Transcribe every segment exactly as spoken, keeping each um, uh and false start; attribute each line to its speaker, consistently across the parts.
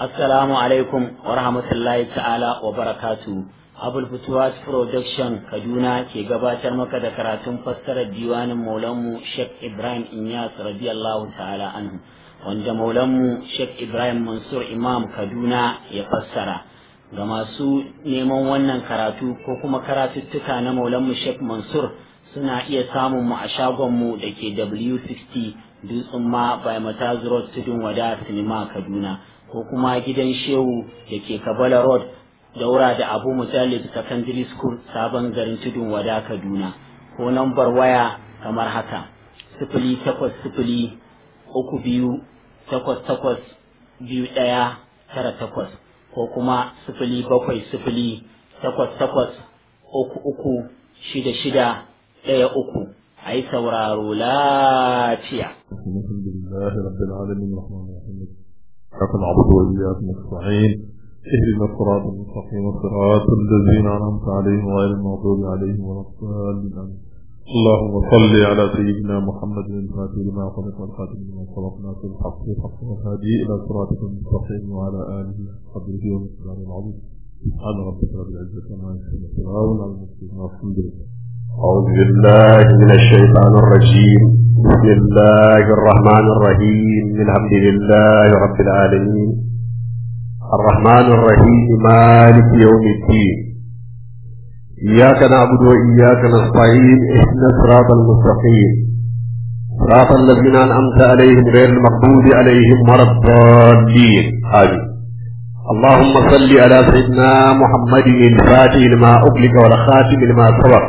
Speaker 1: Assalamu alaikum wa rahmatullahi ta'ala wa barakatu. Abul Futuwas Production Kaduna ke gabatar maka da karatun fassarar diwanin Maulanmu Sheikh Ibrahim Inyas radiyallahu ta'ala anhu, wanda Maulanmu Sheikh Ibrahim Mansur Imam Kaduna ya fassara. Ga masu neman wannan karatu ko kuma karatuttuka na Maulanmu Sheikh Mansur suna iya samun mu a shagonmu da ke W sittin Dutsen ma by Mataz Road Tudun Wada Sinima Kaduna, ko kuma gidan Shehu da ke Kabala Road daura da Abu Mujallid Secondary School Sabon Garin Tudun Wada Kaduna, ko nambar waya kamar haka sifili takwas sifili uku biyu takwas takwas biyu ɗaya tara takwas, ko kuma sifili bakwai sifili takwas takwas uku uku shida shida ɗaya uku. أي سورار لا فيها.
Speaker 2: الحمد لله رب العالمين الرحمن الرحيم إياك نعبد وإياك نستعين اهدنا الصراط المستقيم صراط الذين أنعمت عليهم غير المغضوب عليهم ولا الضالين. اللهم صل على سيدنا محمد الفاتح لما خلق والخاتم لما سبق ناصر الحق بالحق والهادي إلى صراطك المستقيم وعلى آله قدره ومقداره العظيم. سبحان ربك رب العزة عما يصفون وسلام على المرسلين والحمد لله.
Speaker 3: أعوذ بالله من الشيطان الرجيم. بسم الله الرحمن الرحيم. الحمد لله رب العالمين الرحمن الرحيم مالك يوم الدين. إياك نعبد وإياك نستعين اهدنا الصراط المستقيم صراط الذين أنعمت عليهم غير المغضوب عليهم ولا الضالين. آمين. اللهم صل على سيدنا محمد الفاتح لما أغلق والخاتم لما سبق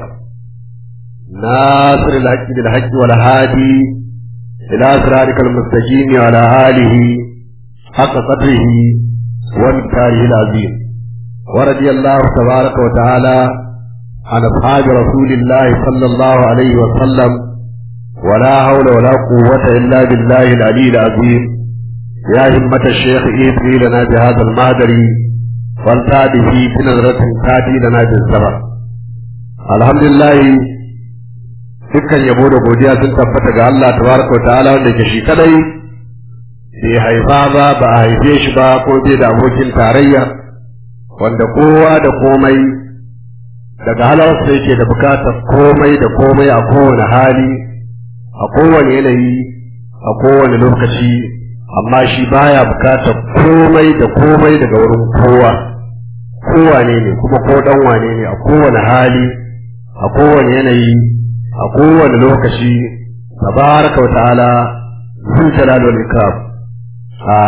Speaker 3: ناصر الحق بالحق والهادي إلى صراطك المستقيم وعلى آله حق قدره ومقداره العظيم. ورضي الله تبارك وتعالى عن أصحاب رسول الله صلى الله عليه وسلم ولا حول ولا قوة إلا بالله العلي العظيم. يا همة الشيخ إيدري لنا بهذا المهدر والتابه بنظرة تاتي لنا بالزبر. الحمد لله. dukkan yabo da godiya sun tabbata ga Allah tabaraka wa ta'ala wanda ke shi kadai bai haifa ba ba a haife shi ba ko bai da abokin tarayya, wanda kowa da komai daga halarsa yake da bukatar komai da komai a kowane hali a kowane yanayi a kowane lokaci, amma shi baya bukatar komai da komai daga wurin kowa. kowane ne kuma ko dan wane ne a kowane hali a kowane yanayi a kowane lokaci tabaraka wa ta'ala zul jalal wal ikram. a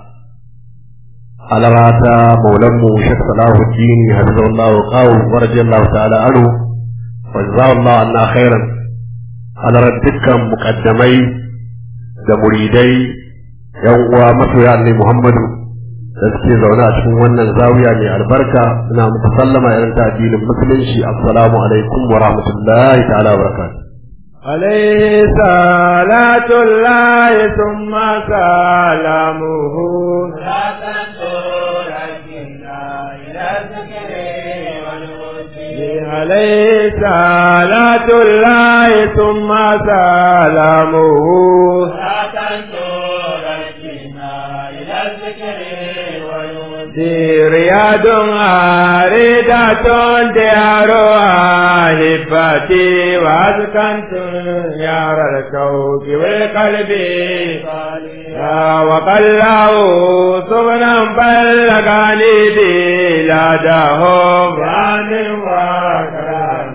Speaker 3: alarata maulanmu Sheikh Salahuddin hafizahullahu qaw wa radiyallahu ta'ala anhu wa jazakallahu anna khairan. alarat dukkan muqaddamai da muridai yan uwa masoya annabi Muhammadu da suke zaune a cikin wannan zawiya mai albarka, suna muku sallama irin ta addinin musulunci. Assalamu alaikum wa rahmatullahi ta'ala wa barakatuh.
Speaker 4: عليه صلاة الله ثم سلامه لا تنظر الجنة إلى الذكر والهدي. عليه صلاة الله ثم سلامه لا تنظر الجنة إلى الذكر رياض عارضة ديارها هبتي وأسكنت يار الشوق والقلب وقلعه سبنا بلغني بلادهم عن وكرم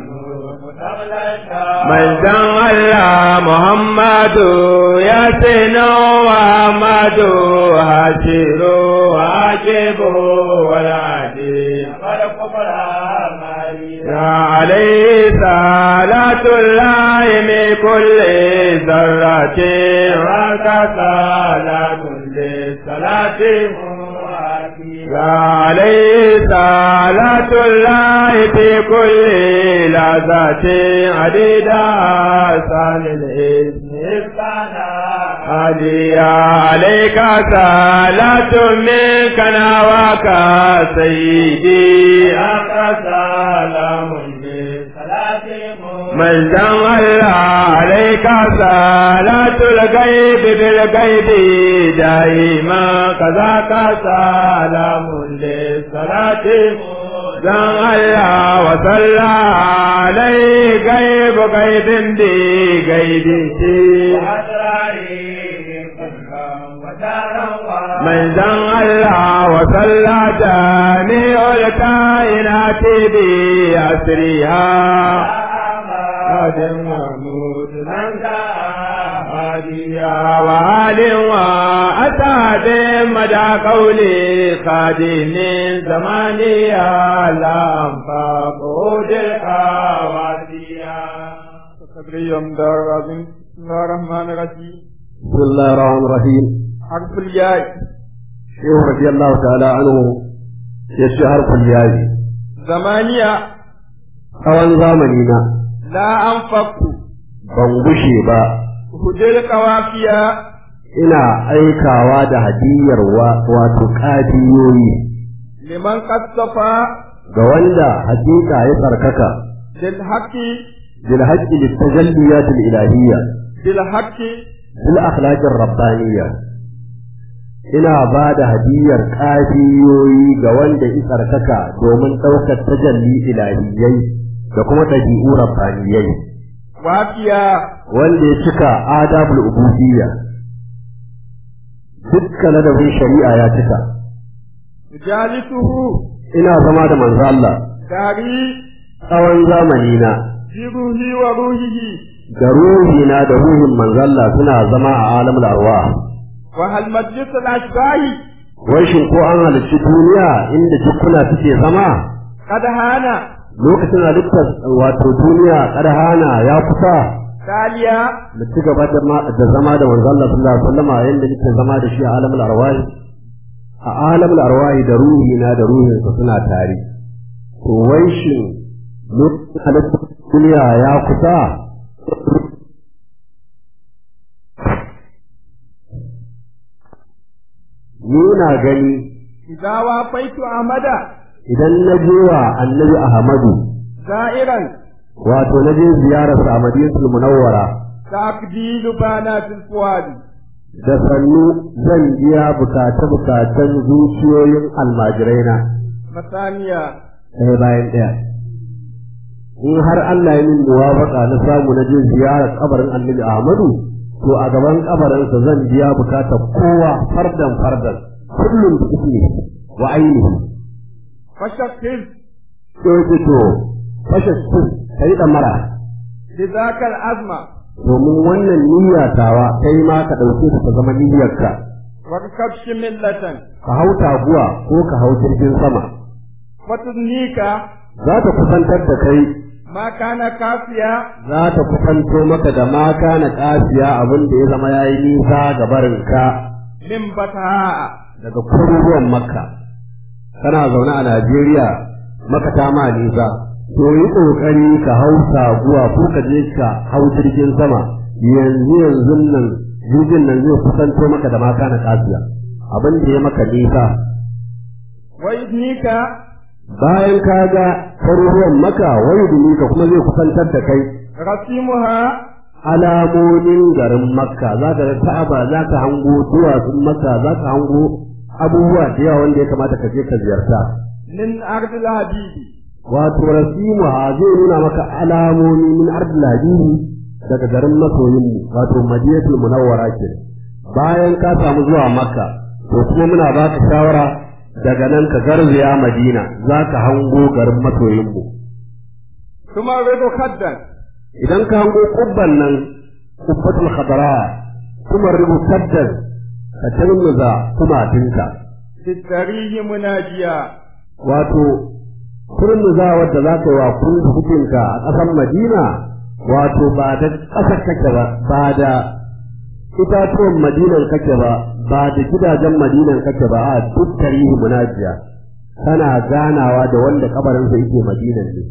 Speaker 4: من زن الله محمد ياسين وحمد هاشر واجب والعدي عليه صلاة الله من كل ذرة وكسالة كل صلاة عليه صلاة الله في كل لحظة عديدة سال الاسم علي عليك صلاة منك نواك سيدي أنت سلام من دام الله عليك صلاة الغيب بالغيب دائما كذاك سلام للصلاة دام الله وصلى عليه غيب غيب دي غيب دي من دام الله وصلى جميع الكائنات بأسرها آدم محمود لنكا هاديا وآل وأسعد مدى قولي خادم زمانيا لا أنفاق أودلها واديا صدري يمدر العظيم بسم الله الرحمن الرحيم
Speaker 3: بسم الله الرحمن الرحيم
Speaker 4: حرف الياء
Speaker 3: شيخ رضي الله تعالى عنه يشي حرف الياء
Speaker 4: زمانيا
Speaker 3: أوان زامنينا
Speaker 4: لا أنفق
Speaker 3: ban gushe ba
Speaker 4: hujjar kawafiya
Speaker 3: ina aikawa da hadiyar wato kadiyoyi
Speaker 4: liman kasafa
Speaker 3: ga wanda hakika ya tsarkaka
Speaker 4: bil haqqi
Speaker 3: bil haqqi lit tajalliyat al ilahiyya
Speaker 4: bil haqqi
Speaker 3: bil akhlaq ar rabbaniyya ina ba da hadiyar kadiyoyi ga wanda ya tsarkaka domin daukar tajalli ilahiyyai da kuma dabi'u rabbaniyai
Speaker 4: wafiya
Speaker 3: wanda ya cika adabul ubudiyya dukkan ladabin shari'a ya cika
Speaker 4: jalisuhu
Speaker 3: ina zama da manzo Allah
Speaker 4: dari
Speaker 3: tsawon zamani na
Speaker 4: ruhi wa ruhihi
Speaker 3: da ruhi na da ruhin manzo Allah suna zama a alamul arwah
Speaker 4: wa hal majlis al ashbahi
Speaker 3: wai shin ko an halicci duniya inda dukkuna suke zama
Speaker 4: kada hana
Speaker 3: lokacin halittar wato duniya kada hana ya kusa
Speaker 4: taliya
Speaker 3: mu ci gaba da zama da manzo Allah sallallahu alaihi wasallam yanda nake zama da shi a alamul arwahi a alamul arwahi da ruhi na da ruhin sa suna tare to wai shin lokacin halittar duniya ya kusa ni na gani
Speaker 4: idza wa faitu amada
Speaker 3: idan na je wa annabi Ahmadu
Speaker 4: za'iran
Speaker 3: wato na je ziyarar sa a Madinatul Munawwara
Speaker 4: takdilu bana fil fuadi
Speaker 3: da sannu zan biya bukace-bukacen zuciyoyin almajiraina
Speaker 4: masaniya
Speaker 3: ɗaya bayan ɗaya in har Allah ya min muwafaka na samu na je ziyarar kabarin annabi Ahmadu to a gaban kabarinsa zan biya bukatar kowa fardan fardan kullum da ismi wa ainihi
Speaker 4: fashakil
Speaker 3: to yake to fashakil kai da mara
Speaker 4: lidakal azma
Speaker 3: domin wannan niyya tawa kai ma ka dauke ta zama niyyarka
Speaker 4: wa kabshi millatan
Speaker 3: ka hau taguwa ko ka hau jirgin sama
Speaker 4: fatudnika
Speaker 3: za ta kusantar da kai
Speaker 4: ma kana kafiya
Speaker 3: za ta kusanto maka da ma kana kafiya abin da ya zama yayi nisa ga barinka
Speaker 4: min bata
Speaker 3: daga kururuwan makka kana zaune a Najeriya maka ta ma nisa to yi kokari ka hau taguwa ko ka je ka hau jirgin sama yanzu yanzu nan jirgin nan zai kusanto maka da ma kana kafiya abin da ya maka nisa
Speaker 4: wa idnika
Speaker 3: bayan ka ga faruruwan maka wai ka kuma zai kusantar da kai
Speaker 4: rasimuha
Speaker 3: alamomin garin makka za ka ga ka'aba za ka hango duwatsun makka za ka hango abubuwa da yawa wanda ya kamata ka je ka ziyarta
Speaker 4: min ardil habibi
Speaker 3: wato rasimuha zai nuna maka alamomi min ardil habibi daga garin masoyinmu wato madinatul munawwara ke bayan ka samu zuwa makka to kuma muna baka shawara daga nan ka garzaya Madina za ka hango garin masoyinmu.
Speaker 4: Kuma rido kaddan.
Speaker 3: Idan ka hango kubban nan, kubbatul khadara, kuma rido kaddan ka turmuza kumatinka.
Speaker 4: Fitarihi munajiya.
Speaker 3: Wato, turmuza wadda za ka yi wa kundukinka a ƙasar Madina, wato ba da ƙasar kake ba, ba da itatuwan Madinan kake ba, ba da gidajen Madinan kake ba, a duk tarihi munajiya kana ganawa da wanda kabarinsa yake Madinan ne.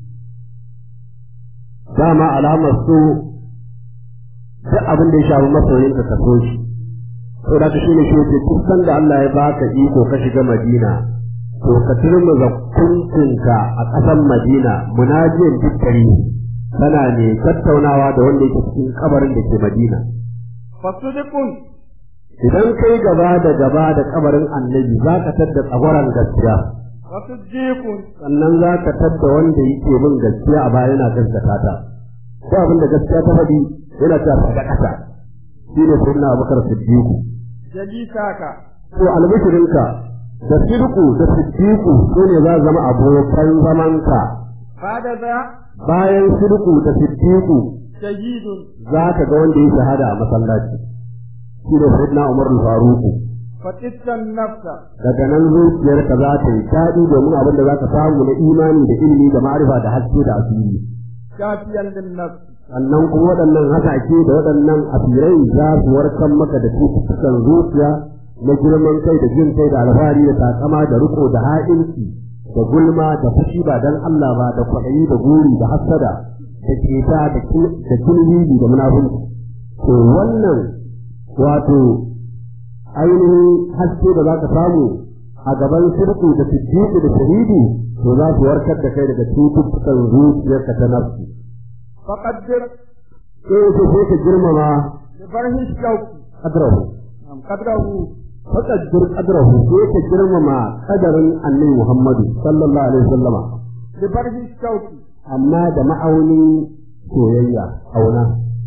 Speaker 3: Dama alamar su duk abin da ya shafi masoyinka ka so shi. To da shi ne shi yake duk sanda Allah ya baka iko ka shiga Madina, to ka turmuza kuntunka a ƙasar Madina munajiyan duk tarihi. kana ne tattaunawa da wanda yake cikin kabarin da ke Madina
Speaker 4: fasidqun
Speaker 3: idan kai gaba da gaba da kabarin annabi za ka tadda tsagwaran gaskiya
Speaker 4: wasiddiqun
Speaker 3: sannan za ka tadda wanda yake bin gaskiya a baya yana gaskata ta ko abin da gaskiya ta faɗi yana ta faɗa ƙasa shi ne sayyidina Abubakar Siddiq
Speaker 4: jalisaka
Speaker 3: to albishirinka da siddiqu da siddiqu su ne za zama abokan zamanka
Speaker 4: bada za
Speaker 3: bayan siddiqu da siddiqu
Speaker 4: shahidun
Speaker 3: za ka ga wanda ya shahada a masallaci shi ne sayyidina Umar al-Faruq
Speaker 4: fatissan nafsa
Speaker 3: daga nan zuciyarka za ta yi daɗi domin abin da za ka samu na imani da ilimi da ma'arifa da haske da asiri
Speaker 4: kafiyan lin nafs
Speaker 3: sannan kuma waɗannan hasake da waɗannan asirai za su warkar maka da cututtukan zuciya na girman kai da jin kai da alfahari da takama da riko da ha'inci da gulma da fushi ba dan Allah ba da kwaɗayi da guri da hassada da keta da kilhibi da munafunci to wannan wato ainihin haske da za ka samu a gaban shirku da siddiqi da shahidi to za su warkar da kai daga cututtukan zuciyarka ta nafsi
Speaker 4: faqaddir
Speaker 3: sai ka sai ka girmama
Speaker 4: da barhi shauki
Speaker 3: qadrahu
Speaker 4: am qadrahu
Speaker 3: faqaddir qadrahu sai ka girmama qadarin annabi Muhammad sallallahu alaihi wasallama
Speaker 4: da barhi shauki
Speaker 3: amma da ma'aunin soyayya auna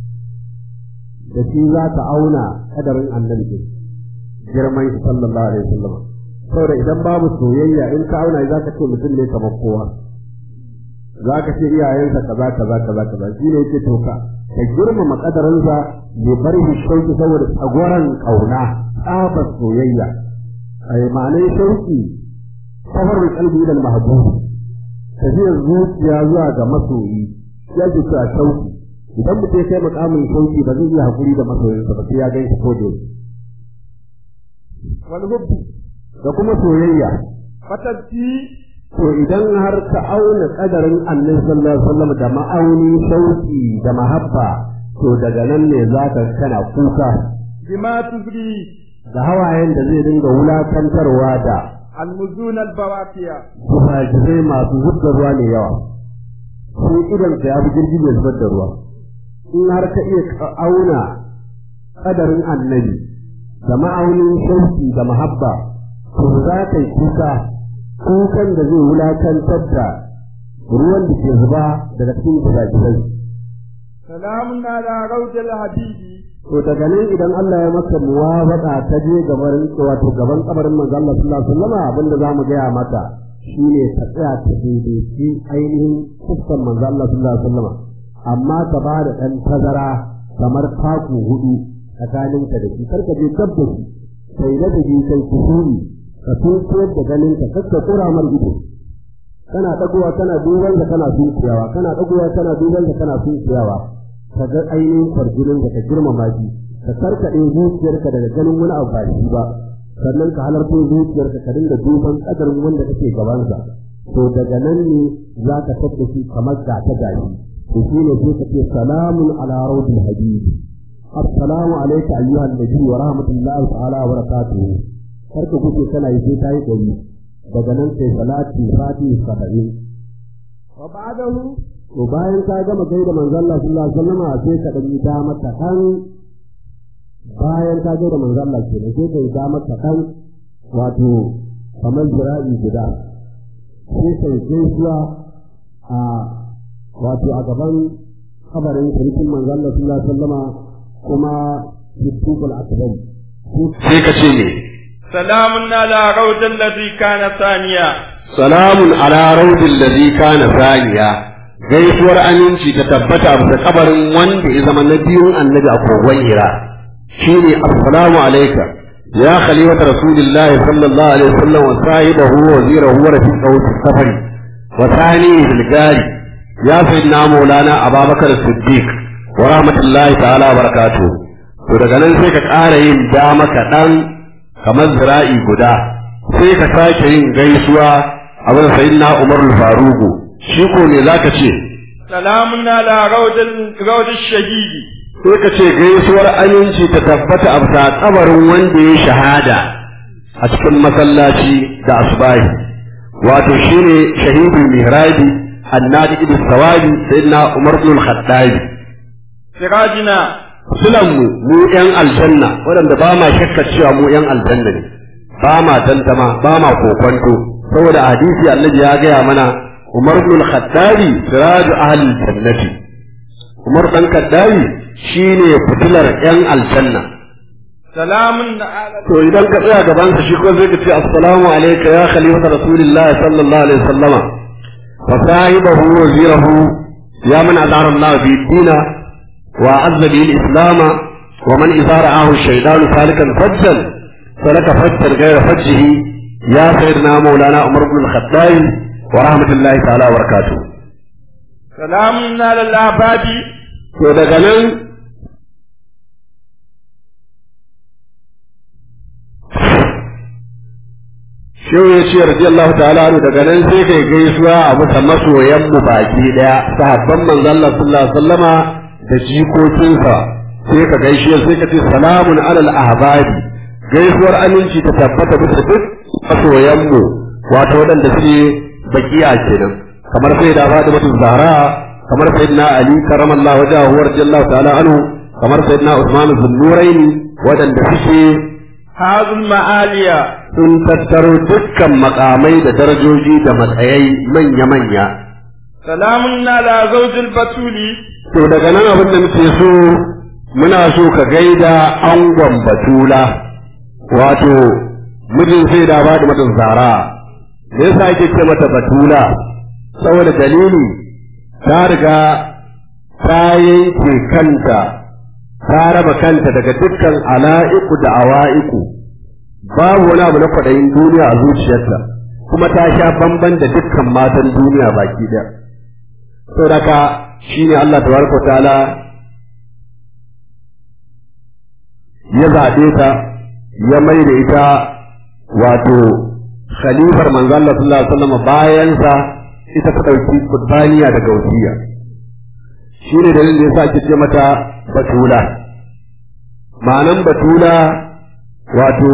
Speaker 3: da shi za ka auna qadarin annabi girman shi sallallahu alaihi wasallama saboda idan babu soyayya in ka auna za ka ce mutum ne kamar kowa za ka ce iyayensa kaza kaza kaza kaza shi ne yake to ka ka girmama kadarinsa bai bar shi shauki saboda tsagwaran kauna tsabar soyayya ai ma'anai shauki safarar kalbi da mahbub tafiyar zuciya zuwa ga masoyi ya ce ta shauki idan mutum ya kai makamin shauki ba zai iya hakuri da masoyinsa ba sai ya gan shi ko da
Speaker 4: wal hubbi
Speaker 3: da kuma soyayya
Speaker 4: fatatti
Speaker 3: to idan har ka auna kadarin annabi sallallahu alaihi wasallam da ma'auni shauki da mahabba to daga nan ne zaka kana kuka
Speaker 4: bima tuzri
Speaker 3: da hawayen da zai dinga wulakantarwa da
Speaker 4: almuzun albawaqiya
Speaker 3: kufajirai masu zubda ruwa ne yawa sai idan ka yabi jirgin ya zubar da ruwa in har ka iya auna kadarin annabi da ma'aunin shauki da mahabba to za ka yi kuka kukan da zai wulakantar da ruwan da ke zuba daga cikin kusakirai.
Speaker 4: Salamun ala raujal habibi.
Speaker 3: To daga nan idan Allah ya maka muwafaqa ta je gaban wato gaban kabarin manzo Allah sallallahu alaihi wasallam abinda zamu gaya maka shine ka tsaya ta daidaici ainihin fuskar manzo Allah sallallahu alaihi wasallam amma ka ba da dan tazara kamar taku hudu tsakaninka da shi karka je gab da shi sai da ji kai kusuri ka tunkuyar da ganin ka kakka kura mar ido kana dagowa kana duban da kana sunkuyawa kana dagowa kana duban da kana sunkuyawa ka ga ainihin farjinin da ka girmama shi ka karkade zuciyarka daga ganin wani abu ba shi ba sannan ka halarta zuciyarka ka dinga duban kadarin wanda kake gabansa to daga nan ne za ka tabbaci kamar ga ta gashi to shine sai ka ce salamun ala rawdil habib assalamu alayka ayyuhan nabi wa rahmatullahi ta'ala wa barakatuh karka kuke kana yi sai ta yi ɗari daga nan sai salati fati saba'in
Speaker 4: wa ba'dahu
Speaker 3: to bayan ka gama gaida manzon Allah sallallahu alaihi wasallam sai ka dan da mata kan bayan ka gaida manzon Allah kenan sai ka da mata kan wato kamar jira'i guda sai kai gaisuwa a wato a gaban kabarin sarkin manzon Allah sallallahu alaihi wasallam kuma fitukul akbar
Speaker 5: sai ka ce ne
Speaker 4: salamun ala raudin ladhi kana saniya
Speaker 5: salamun ala raudin ladhi kana saniya gaisuwar aminci ta tabbata bisa kabarin wanda ya zama na biyun annabi a kogon hira shine assalamu alayka ya khalifata rasulillahi sallallahu alaihi wasallam wa sahibahu wa wazirahu wa rafiqahu fi safari wa thanihi fil gari ya sayyidina maulana abubakar siddiq wa rahmatullahi ta'ala wa barakatuh to daga nan sai ka ƙara yin dama kaɗan kamar zira'i guda sai ka sake yin gaisuwa a wurin sayyidina Umar al-Faruq shi ko ne zaka ce
Speaker 4: salamun ala rawdil rawdish shahidi
Speaker 5: sai ka ce gaisuwar aminci ta tabbata a bisa kabarin wanda ya shahada a cikin masallaci da asbahi wato shine shahidul mihrabi annadi ibn sawabi sayyidina umar ibn al-khattab
Speaker 4: sirajina
Speaker 5: sulan mu mu yan aljanna waɗanda ba ma shakka cewa mu yan aljanna ne ba ma tantama ba ma kokonto saboda hadisi annabi ya gaya mana umar ibn al-khattab siraju ahli jannati umar dan khattabi shine fitilar yan aljanna
Speaker 4: salamun ala
Speaker 5: to idan ka tsaya gaban sa shi ko zai ka ce assalamu alayka ya khalifata rasulillahi sallallahu alaihi wasallama wa sahibahu wa wazirahu ya man adara Allah bi dina wa azza bi al-islam wa man izara'ahu shaytanu salikan fajjan salaka fajjan ghayra fajjihi ya sayyidina maulana umar ibn al-khattab wa rahmatullahi ta'ala wa barakatuh
Speaker 4: salamun ala al-abadi
Speaker 5: to daga nan shehu ya ce radiyallahu ta'ala anhu daga nan sai kai gaisuwa a bisa masoyan mu baki daya sahabban manzon Allah sallallahu alaihi wasallama da jikokinsa sai ka gaishe sai ka ce salamun alal ahbabi gaisuwar aminci ta tabbata bisa duk masoyan mu wato wadanda suke bakiya kenan kamar sai da Fatimatu Zahra kamar sayyidina Ali karamallahu wajhahu radiyallahu ta'ala anhu kamar sayyidina Usman bin Nurayn wadanda suke
Speaker 4: hazul ma'aliya
Speaker 5: sun tattaro dukkan makamai da darajoji da matsayai manya-manya.
Speaker 4: salamun ala zawjil batuli
Speaker 5: To daga nan abin da muke so muna so ka gaida angon batula wato mijin sai da ba da mata zara me yasa ake ce mata batula saboda dalili ta riga ta yanke kanta ta raba kanta daga dukkan ala'iku da awa'iku babu wani abu na kwaɗayin duniya a zuciyarta kuma ta sha bamban da dukkan matan duniya baki ɗaya saboda ka shine Allah tabaraka wa ta'ala ya zaɓe ta ya mai da ita wato khalifar manzo Allah sallallahu alaihi wasallam bayan sa ita ta dauki kurbaniya daga wasiya shine dalilin da yasa ake ce mata batula ma'anan batula wato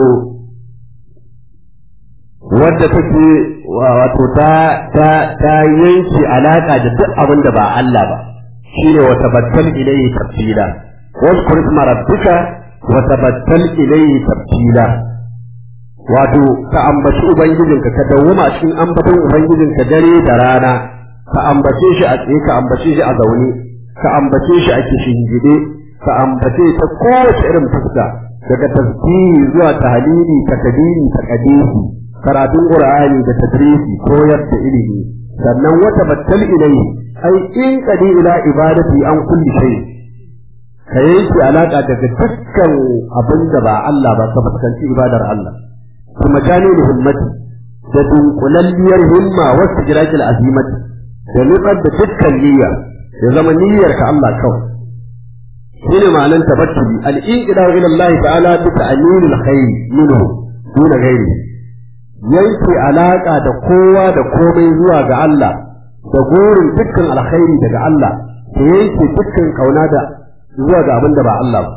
Speaker 5: wadda take wato ta ta ta yanke alaka da duk abin da ba Allah ba shine wa tabattal ilayhi tabtila wazkur isma rabbika wa tabattal ilayhi tabtila wato ka ambaci ubangijinka ka dawwama cikin ambaton ubangijinka dare da rana ka ambace shi a tsaye ka ambace shi a zaune ka ambace shi a kishingide ka ambace ta kowace irin fuska daga tasbihi zuwa tahlili takbiri takadisi karatun qur'ani da tadrisi koyar da ilimi sannan wata battal ilayhi ai in qadi ila ibadati an kulli shay ka yanke alaka daga dukkan abin da ba Allah ba ka fuskanci ibadar Allah kuma jani da himmati da dunkulalliyar himma wasu jirakil azimati da nutsar da dukkan niyya ya zama niyyar ka Allah kawai shine ma'anar tabattuli al-inqida ila Allah ta'ala bi ta'lilil khair minhu duna ghairi yanke alaka da kowa da komai zuwa ga Allah da gurin dukkan alkhairi daga Allah da yanke dukkan kauna da zuwa ga abin da ba Allah ba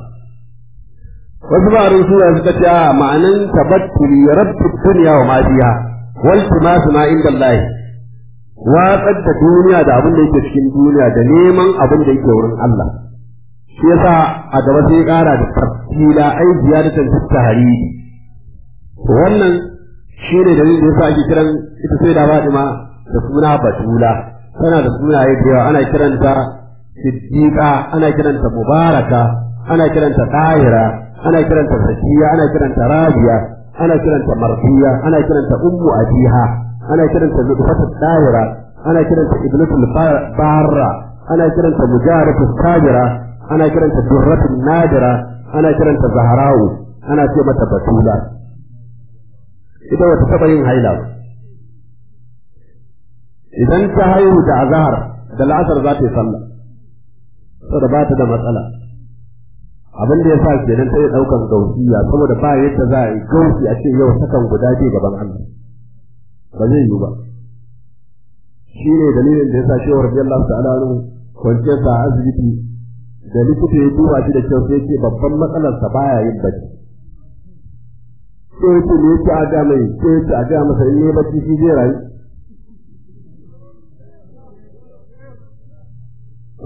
Speaker 5: wasu ba rin suna suka ce a ma'anan tabattuli rabbi dunya wa ma fiha wal timasu ma inda Allah watsar da duniya da abin da yake cikin duniya da neman abin da yake wurin Allah shi yasa a gaba sai kara da tafsila ai ziyadatan tahriri wannan shine dalilin da yasa ake kiran ita sai da Fatima da suna Batula tana da sunaye da yawa ana kiranta Siddiqa ana kiranta Mubaraka ana kiranta Tahira ana kiranta Zakiya ana kiranta Rabiya ana kiranta Mardiya ana kiranta Ummu Abiha ana kiranta Lutfatu Tahira ana kiranta Ibnatul Barra ana kiranta Mujaratu Sajira ana kiranta Durratul Nadira ana kiranta Zahra'u ana ce mata Batula ita wata taba yin haila idan ta haihu da azhar da la'asar za ta yi sallah saboda ba ta da matsala abin da ya sa kenan ta yi ɗaukan gausiya saboda ba yadda za a yi gausi a ce yau sakan guda ce gaban Allah ba zai yi ba shi ne dalilin da ya sa shewar radiyallahu ta'ala anhu kwanciyar sa asibiti da likita ya duba shi da kyau sai ce babban matsalarsa baya yin bacci sai ya ce me yake a ga mai sai ya ce a ga masa in ne bacci shi zai rayu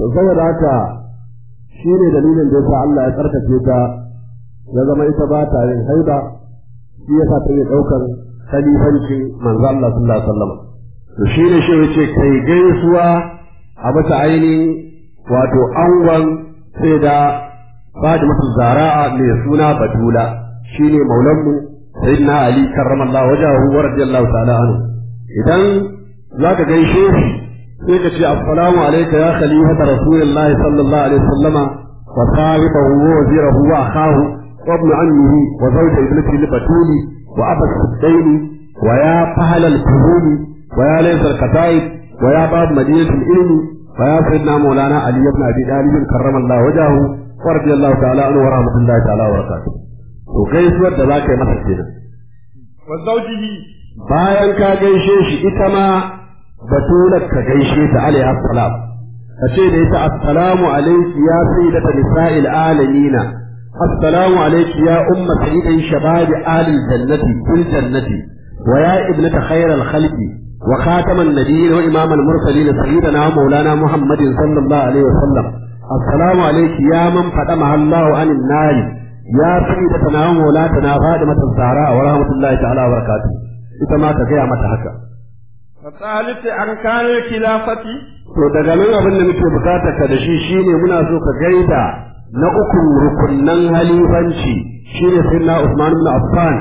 Speaker 3: to saboda haka shi ne dalilin da yasa Allah ya tsarkake ta ya zama ita ba ta yin haida shi yasa ta yi ɗaukar khalifancin manzo Allah sallallahu alaihi wasallam to shi ne shi yace kai gaisuwa a mata ainihin wato angon sai da Fatimatu Zara'a mai suna Batula shine maulanmu sayyidina Ali karramallahu wajhahu wa radiyallahu ta'ala anhu idan zaka gaishe shi sai ka ce assalamu alayka ya khalifata rasulillahi sallallahu alaihi wasallama wa sahibahu wa wazirahu wa akhahu wa ibn ammihi wa zawja ibnatihi Batuli wa aba Suddaini wa ya fahal al-fuhumi wa ya laysa al-qataib wa ya bab madinati al-ilmi wa ya sayyidina maulana Ali ibn Abi Talib karramallahu wajhahu wa radiyallahu ta'ala anhu wa rahmatullahi ta'ala wa barakatuh to gaisuwar da zaka yi masa kenan
Speaker 4: wa zawjihi
Speaker 3: bayan ka gaishe shi ita ma batular ka gaishe ta alaihi assalam ka ce da ita assalamu alayki ya sayyidata nisa'il alamin assalamu alayki ya umma sayyidin shababi alil jannati fil jannati wa ya ibnata khairal khalqi wa khataman nabiyyin wa imamal mursalin sayyidina maulana muhammadin sallallahu alaihi wasallam assalamu alayki ya man fadama Allahu anin nari ya sayyidatana wa maulatana Fatimatu Zahra wa rahmatullahi ta'ala wa barakatuh ita ma ka gaya mata haka
Speaker 4: fasalati arkanul khilafati
Speaker 3: to daga nan abin da muke bukatar ka da shi shine muna so ka gaida na uku rukunnan halifanci shine sayyidina Usman ibn Affan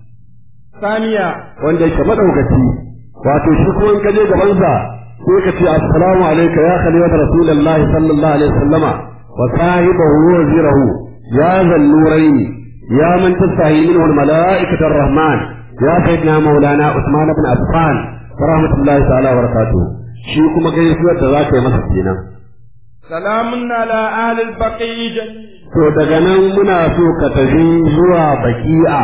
Speaker 4: saniya
Speaker 3: wanda yake madaukaci wato shi kuma in ka je gaban sa sai ka ce assalamu alayka ya khalifata rasulullahi sallallahu alaihi wasallama wa sahibahu wa wazirahu ya zal nurayn ya man tasahi minhu al malaikatu ar rahman ya sayyidina maulana Usman ibn Affan rahmatullahi ta'ala wa barakatuh shi kuma gaisuwar da zaka yi masa kenan
Speaker 4: salamun ala ahli al-baqi
Speaker 3: to daga nan muna so ka tafi zuwa baqi'a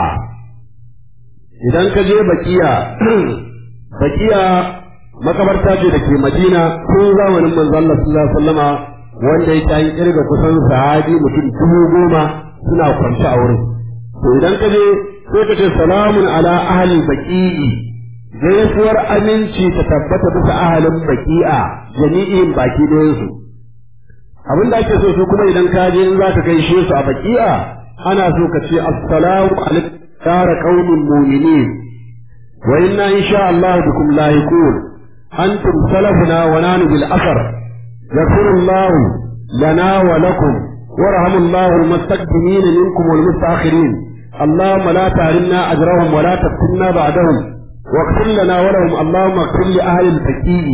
Speaker 3: idan ka je baqi'a baqi'a makabarta ce da ke Madina tun zamanin manzo Allah sallallahu alaihi wasallama wanda yake an kirga kusan sahabi mutum dubu goma suna kwance a wurin to idan ka je sai ka ce salamun ala ahli baqi'i gaisuwar aminci ta tabbata bisa ahalin baqi'a jami'in baki ɗayan su abin da ake so su kuma idan ka je in za ka gaishe su a baqi'a ana so ka ce assalamu alaikum dara qaumin mu'minin wa inna insha Allah bikum lahiqun antum salafuna wa nanu bil asar yaghfiru Allah lana wa lakum warhamu Allah al-mustaqdimin minkum wal mustaakhirin اللهم لا تحرمنا أجرهم ولا تفتنا بعدهم واغفر لنا ولهم اللهم اغفر لأهل البقيع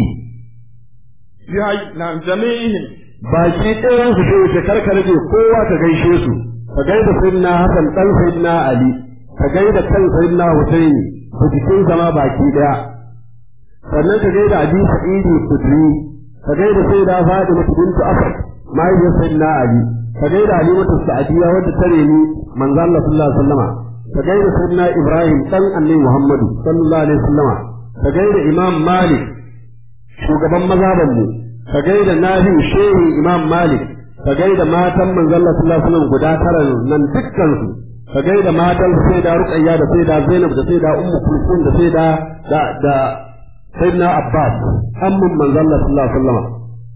Speaker 4: نعم جميعهم
Speaker 3: baki ɗayan su shi wuce karka rage kowa ka gaishe su ka gaida sayyidina Hassan dan sayyidina Ali ka gaida kan sayyidina Husaini ku cikin zama baki ɗaya sannan ka gaida Abi Sa'id al-Khudri ka gaida sayyida Fatima bint Asad mahaifiyar sayyidina Ali ka gaida Halimatu Sa'diya wadda tare ni manzo Allah sallallahu alaihi wasallama ka gaida sayyidina Ibrahim dan annabi Muhammadu sallallahu alaihi wasallama ka gaida Imam Malik shugaban mazhaban mu ka gaida Nafi shehi Imam Malik ka gaida matan manzo Allah sallallahu alaihi wasallam guda tara nan dukkan su ka gaida matan Sayyida Ruqayya da Sayyida Zainab da Sayyida Ummu Kulsum da Sayyida da da Sayyidina Abbas amman manzo Allah sallallahu alaihi wasallama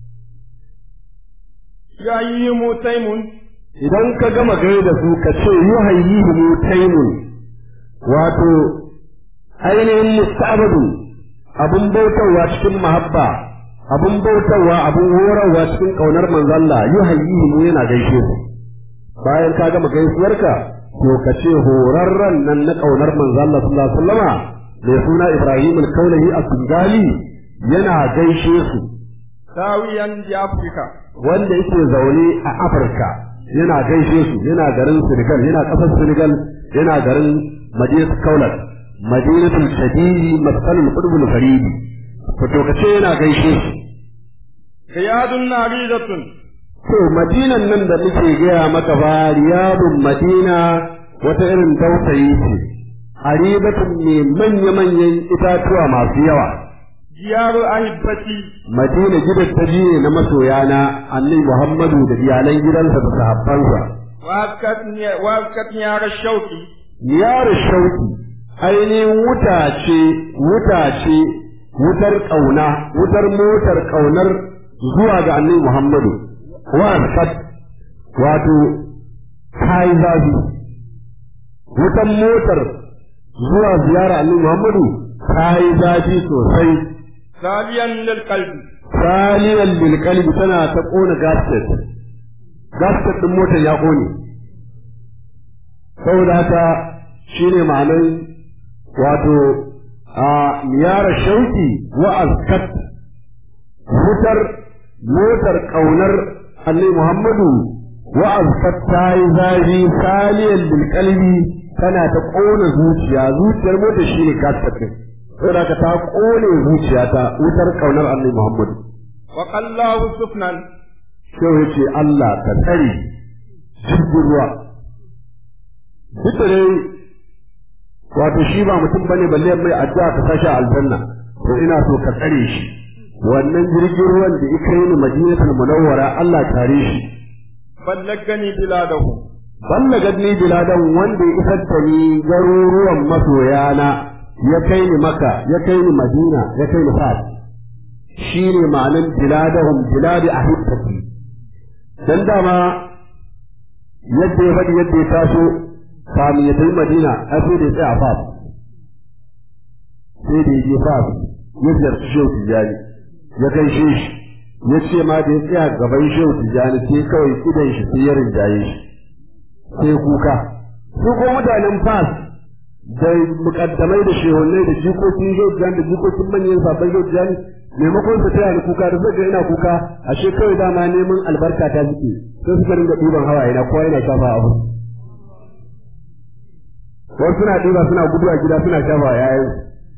Speaker 4: ya yi mutaimun
Speaker 3: idan ka gama gaida su ka ce yuhayyihu mutaimun wato ainihin musta'badu abun bautarwa cikin mahabba abun bautarwa abun horarwa cikin kaunar manzo Allah yuhayyihu yana gaishe su bayan ka gama gaisuwarka to ka ce horarran nan na kaunar manzo Allah sallallahu alaihi wasallama mai suna Ibrahim al-Kaulahi as-Singali yana gaishe su
Speaker 4: sawiyan di Afrika
Speaker 3: wanda yake zaune a Afirka yana gaishe su yana garin Senegal yana kasar Senegal yana garin Madinat Kaulat Madinatul Shadidi Maskalul Qudbul Faridi to kace yana gaishe su
Speaker 4: riyadun naridatun
Speaker 3: to Madinan nan da muke gaya maka ba riyadun Madina wata irin dausayi ce aribatun ne manya manyan itatuwa masu yawa
Speaker 4: diyaru ahibbati
Speaker 3: Madina gidan ta ne na masoyana Annabi Muhammadu da iyalan gidansa da sahabbansa
Speaker 4: waskat niyar shauki
Speaker 3: niyar shauki ainihin wuta ce wuta ce wutar kauna wutar motar kaunar
Speaker 5: zuwa ga annabi Muhammadu wa asqat wato kai zafi wutan motar zuwa ziyara annabi Muhammadu kai zafi sosai
Speaker 4: saliyan lil qalbi
Speaker 5: saliyan lil qalbi tana ta kona gasket gasket din motar ya kone saboda haka shine ma'anar wato a miyara shauki wa askat wutar motar kaunar annabi Muhammadu wa askat tayi zafi saliyan lil qalbi tana ta kona zuciya zuciyar motar shine gasket din saboda haka ta kone zuciya ta wutar kaunar annabi Muhammadu
Speaker 4: wa qallahu sufnan
Speaker 5: sai yace Allah ka tsare jirgin ruwa duk da wato shi ba mutum bane balle mai addu'a ka sashi aljanna to ina so ka tsare shi wannan jirgin ruwan da yake yi Madinatul Munawwara Allah tare shi
Speaker 4: ballagani biladahu
Speaker 5: ballagani biladan wanda ya isar da ni garuruwan masoyana ya kai ni Makka ya kai ni Madina ya kai ni Fas shine ma'anan biladahum biladi ahibbati dan dama yadda ya faɗi yadda ya taso kamun ya tafi Madina a sai da ya tsaya Fas sai da ya je Fas ya ziyarci Shehu Tijjani ya gaishe shi ya ce ma da ya tsaya gaban Shehu Tijjani sai kawai idan shi sai ya rinjaye shi sai kuka su ko mutanen Fas da mukaddamai da shehunai da jikokin Shehu Tijjani da jikokin manyan sabon Shehu Tijjani maimakon su taya ni kuka da suka ina kuka ashe kawai dama neman albarka ta suke sai suka ringa ɗiban hawaye na kowa yana shafa abu wasu suna ɗiba suna gudu a gida suna shafa yayin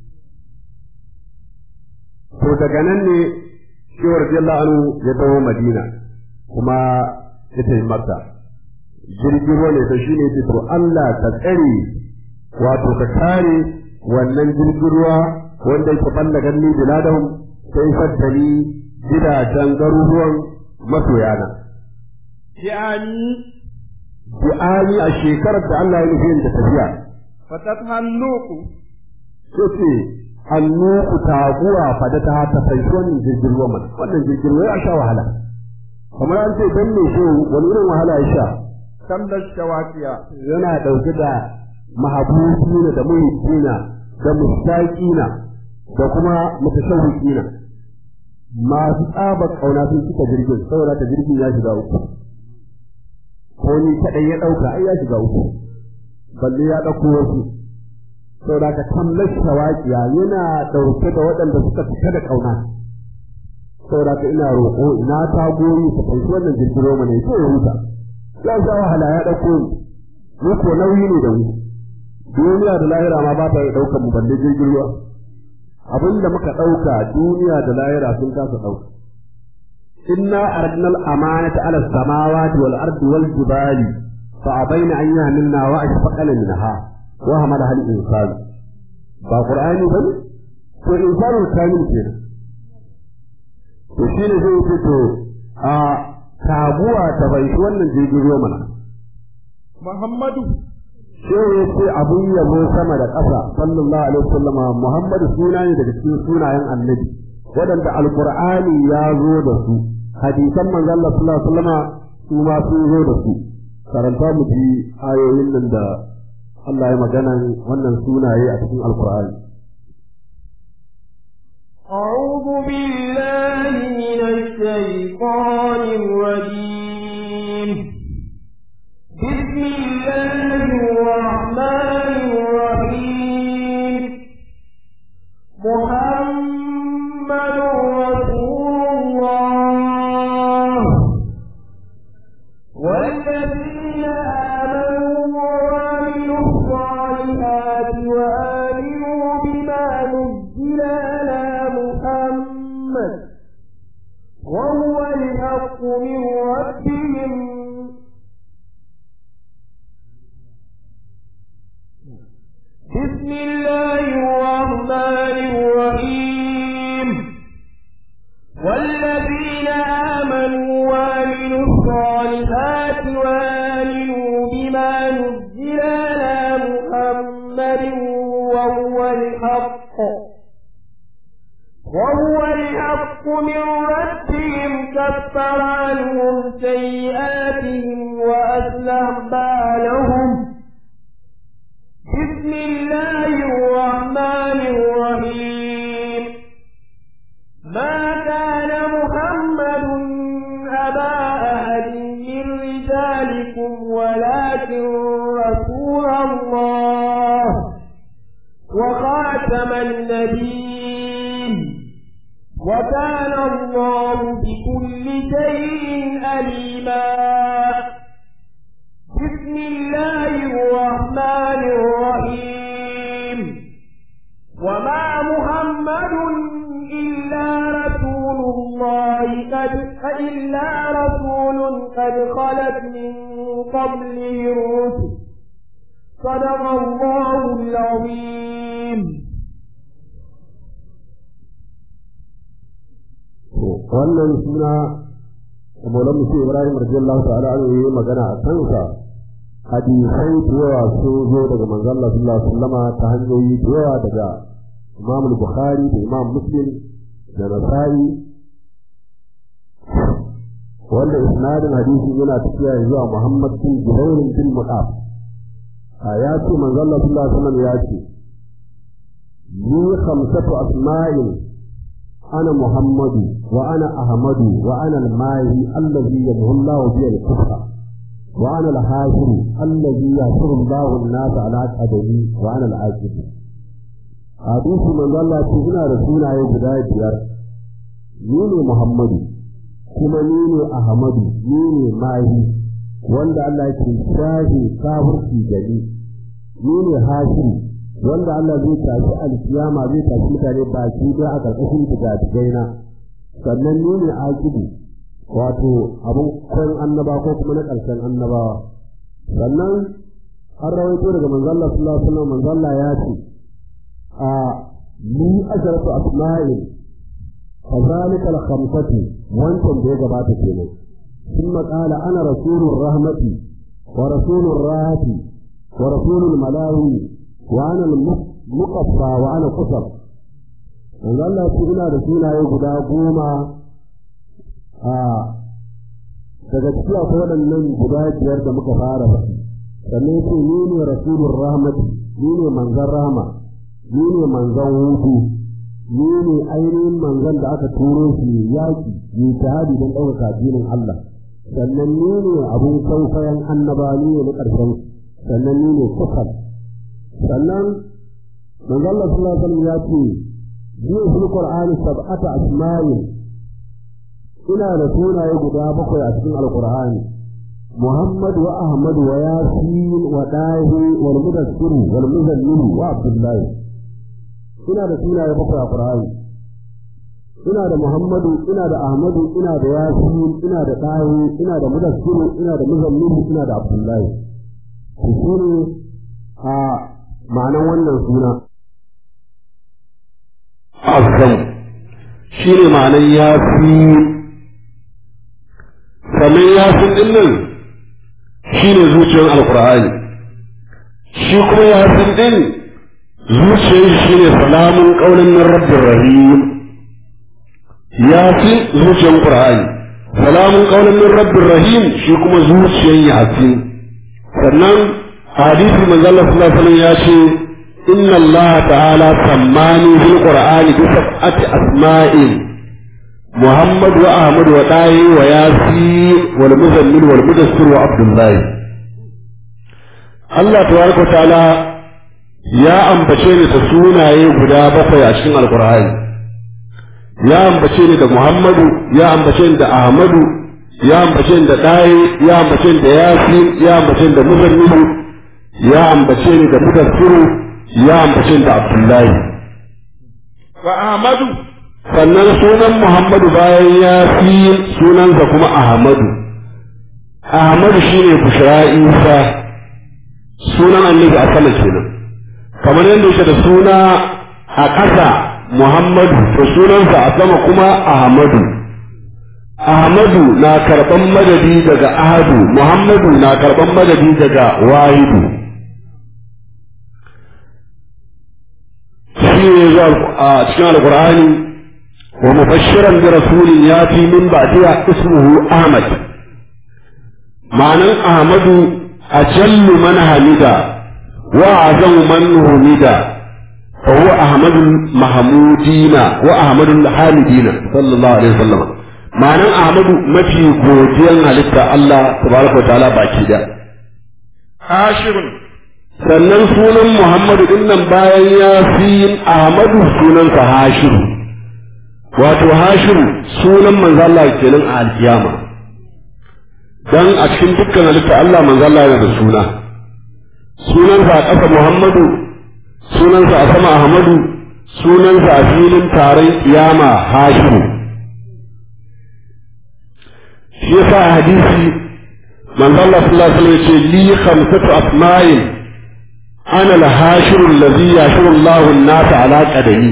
Speaker 5: to daga nan ne shehu radiyallahu anhu ya dawo Madina kuma ya tafi Makka jirgin ruwa ne to shine ce to Allah ka tsare wato ka kare wannan jirgin ruwa wanda yake ballagan ni biladahum sai faddani gidajen garuruwan masoyana
Speaker 4: yani
Speaker 5: bi'ani a shekarar da Allah ya nufi da tafiya
Speaker 4: fatathannuku
Speaker 5: sai annuku taguwa fada ta ta sai wannan jirgin ruwa mana wannan jirgin ruwa ya sha wahala kamar an ce dan ne shi wani irin wahala ya sha
Speaker 4: kam da shawaqiya
Speaker 5: yana dauke da mahabusina da muhibina da mustaqina da kuma mutashawwiqina masu tsabar kauna sun cika jirgin saboda ta jirgin ya shiga uku ko ni kadai ya dauka ai ya shiga uku balle ya dauko wasu saboda ka tamlar shawaqiya yana dauke da waɗanda suka fita da kauna saboda ka ina roƙo ina ta goyi ka kai wannan jirgin Roma ne ko huta ya ga wahala ya dauko ni ko nauyi ne da mu duniya da lahira ma ba ta daukar mu balle jirgin ruwa abinda muka dauka duniya da lahira sun kasa dauka inna aradna al-amanata ala as-samawati wal ardi wal jibali fa abaina an yahmilna wa ashfaqna minha wa hamalaha al-insan ba qur'ani bane to insanu kamil kenan to shine zai ce to a tabuwa ta bai wannan jirgin ruwa mana
Speaker 4: Muhammadu
Speaker 5: sai ya ce abin yabo sama da ƙasa sallallahu alaihi wasallam Muhammadu suna ne daga cikin sunayen annabi waɗanda alqur'ani ya zo da su hadisan manzo Allah sallallahu alaihi wasallam su ma sun zo da su karanta mu ji ayoyin nan da Allah ya magana wannan sunaye a cikin alqur'ani
Speaker 6: أعوذ بالله من الشيطان الرجيم بسم الله الرحمن الرحيم محمد رسول الله والذين آمنوا وعملوا الصالحات وآمنوا بما نزل على محمد وهو الحق من ربهم بسم الله الرحمن الرحيم وهو الحق من ربهم كفر عنهم سيئاتهم وأصلح بالهم. بسم الله الرحمن الرحيم. ما كان محمد أبا أحد من رجالكم ولكن رسول الله وخاتم النبيين وكان الله بكل شيء عليما. بسم الله الرحمن الرحيم. وما محمد إلا رسول الله قد إلا رسول قد خلت من قبله الرسل. صدق الله العظيم.
Speaker 3: wannan suna Maulan Musa Ibrahim radiyallahu ta'ala anhu yayi magana a kansa. Hadisai da yawa sun zo daga manzon Allah sallallahu alaihi wasallama ta hanyoyi da yawa daga Imam Bukhari da Imam Muslim da Nasa'i, wanda isnadin hadisi yana tafiya zuwa Muhammad bin Jubair bin Mut'ab. a ya ce manzon Allah sallallahu alaihi wasallam ya ce ni khamsatu asma'in ana Muhammadu wa ana Ahmadu wa ana al-Mahi allazi yadhhu Allahu bi al-kufra wa ana al-Hashim allazi yahshuru Allahu an-nas ala qadami wa ana al-Aqib. hadisi manzon Allah ce ina da sunaye guda biyar. ni ne Muhammadu, kuma ni ne Ahmadu, ni ne Mahi wanda Allah ya ce shahi kafirci gari, ni ne Hashim wanda Allah zai tafi alkiyama zai tafi mutane baki da a karkashin digadigaina, sannan ni ne Aqibu wato abun kwan annaba ko kuma na ƙarshen annabawa. sannan an rawaito daga manzon Allah sallallahu alaihi wasallam manzon Allah ya ce a ni asharatu asma'in kazalika al-khamsatu wancan da ya gabata kenan. ثم قال أنا رسول الرحمة ورسول الراحة ورسول الملاهي وأنا المقفى وأنا قصر. أن الله سئلنا رسولنا يقول قوما daga cikin akwai waɗannan guda biyar da muka fara ba. sannan ce ni ne rasulun rahmati, ni ne manzan rahama, ni ne manzan hutu, ni ne ainihin manzan da aka turo shi yaƙi yi jihadi don ɗaukaka addinin Allah. sannan ni ne abun kwaikwayon annaba, ni ne na ƙarshen, sannan ni ne kusur. sannan manzon Allah sallallahu alaihi wasallam ya ce zai fi Qur'ani sab'ata asma'in, ina da sunaye guda bakwai a cikin Al-Qur'ani: Muhammad wa Ahmad wa Yasin wa Dahi wal Mudassir wal Muzammil wa Abdullah. ina da sunaye bakwai a Qur'ani. ina da Muhammadu, ina da Ahmadu, ina da Yasin, ina da Dahi, ina da Mudassir, ina da Muzammil, ina da Abdullah. su ne a ma'anan wannan suna.
Speaker 5: Azam shi ne ma'anan Yasin. sannan Yasin din nan shi ne zuciyar Alƙur'ani. shi kuma Yasin din zuciyar shi ne salamun ƙaunin min rabbir rahim. Yasin zuciyar Qur'ani, salamun ƙaunin min rabbir rahim shi kuma zuciyar Yasin. sannan hadisi manzo Allah sallallahu alaihi wasallam ya ce inna Allah ta'ala sammani bil Qur'ani bi sab'ati asma'in Muhammad wa Ahmad wa Dahi wa Yasin wal Muzammil wal Mudassir wa Abdullah. Allah tabaraka ta'ala ya ambace ni da sunaye guda bakwai a cikin Al-Qur'ani. ya ambace ni da Muhammadu, ya ambace ni da Ahmadu, ya ambace ni da Dahi, ya ambace ni da Yasin, ya ambace ni da Muzammil, ya ambace ni da Mudassir, ya ambace ni da Abdullah.
Speaker 4: Wa Ahmadu,
Speaker 5: sannan sunan Muhammadu bayan Yasin sunansa kuma Ahmadu. Ahmadu shine Bushra Isa, sunan Annabi a sama kenan. kamar yadda yake da suna a ƙasa Muhammadu, to sunansa a sama kuma Ahmadu. Ahmadu na karɓan madadi daga Ahadu, Muhammadu na karɓan madadi daga Wahidu. Shi ne zuwa a cikin Alƙur'ani wa mubashiran bi rasulin yati min ba'diha ismuhu Ahmad ma'anan Ahmadu ajallu man hamida wa azamu man humida fa huwa Ahmadul mahmudina wa Ahmadul hamidina sallallahu alaihi wasallam ma'anan Ahmadu mafi godiyan halitta Allah tabaraka wa ta'ala baki da
Speaker 4: hashirun
Speaker 5: sannan sunan Muhammadu dinnan bayan Yasin Ahmadu sunansa Hashiru wato Hashiru sunan manzo Allah kenan a alkiyama dan a cikin dukkan halitta Allah manzo Allah yana da suna sunansa a ƙasa Muhammadu sunansa a sama Ahmadu sunansa a filin taron kiyama Hashiru shi yasa a hadisi manzo Allah sallallahu alaihi wasallam ya ce li khamsatu asma'in ana al-hashiru alladhi yashuru Allahu an-nasa ala qadami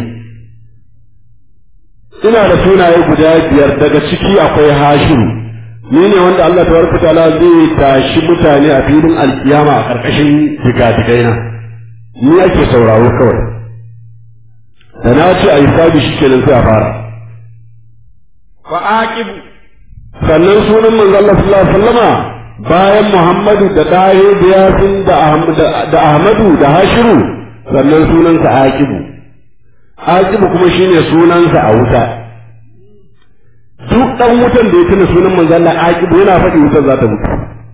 Speaker 5: ina da sunaye guda biyar daga ciki akwai hashiru ni ne wanda Allah tabaraka ta'ala zai tashi mutane a filin alkiyama a karkashin digadigaina ni ake sauraro kawai da na ce a yi sabi shi kenan sai a fara
Speaker 4: wa aqibu
Speaker 5: sannan sunan manzo Allah sallallahu alaihi wasallama bayan Muhammadu da Dahe da Yasin da Ahmadu da Hashiru sannan sunansa Aqibu Aqibu kuma shine sunansa a wuta duk dan wutan da ya tuna sunan manzo Allah Aqibu yana faɗi wutar za ta mutu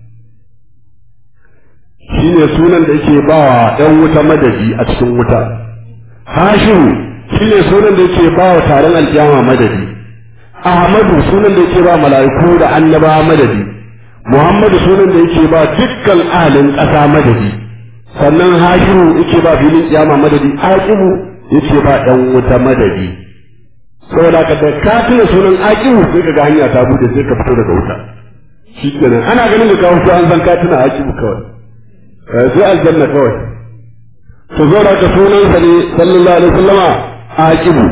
Speaker 5: shine sunan da yake ba wa dan wuta madadi a cikin wuta Hashiru shine sunan da yake ba wa taron alkiyama madadi Ahmadu sunan da yake ba mala'iku da annabawa madadi Muhammadu sunan da yake ba dukkan ahalin ƙasa madadi sannan Hashiru yake ba filin kiyama madadi Aqibu yake ba ɗan wuta madadi saboda ka da ka tuna sunan Aqibu sai ka ga hanya ta bude sai ka fito daga wuta shikenan ana ganin da kawo an san ka tuna Aqibu kawai sai aljanna kawai to zo da ka sunan sa ne sallallahu alaihi wasallama Aqibu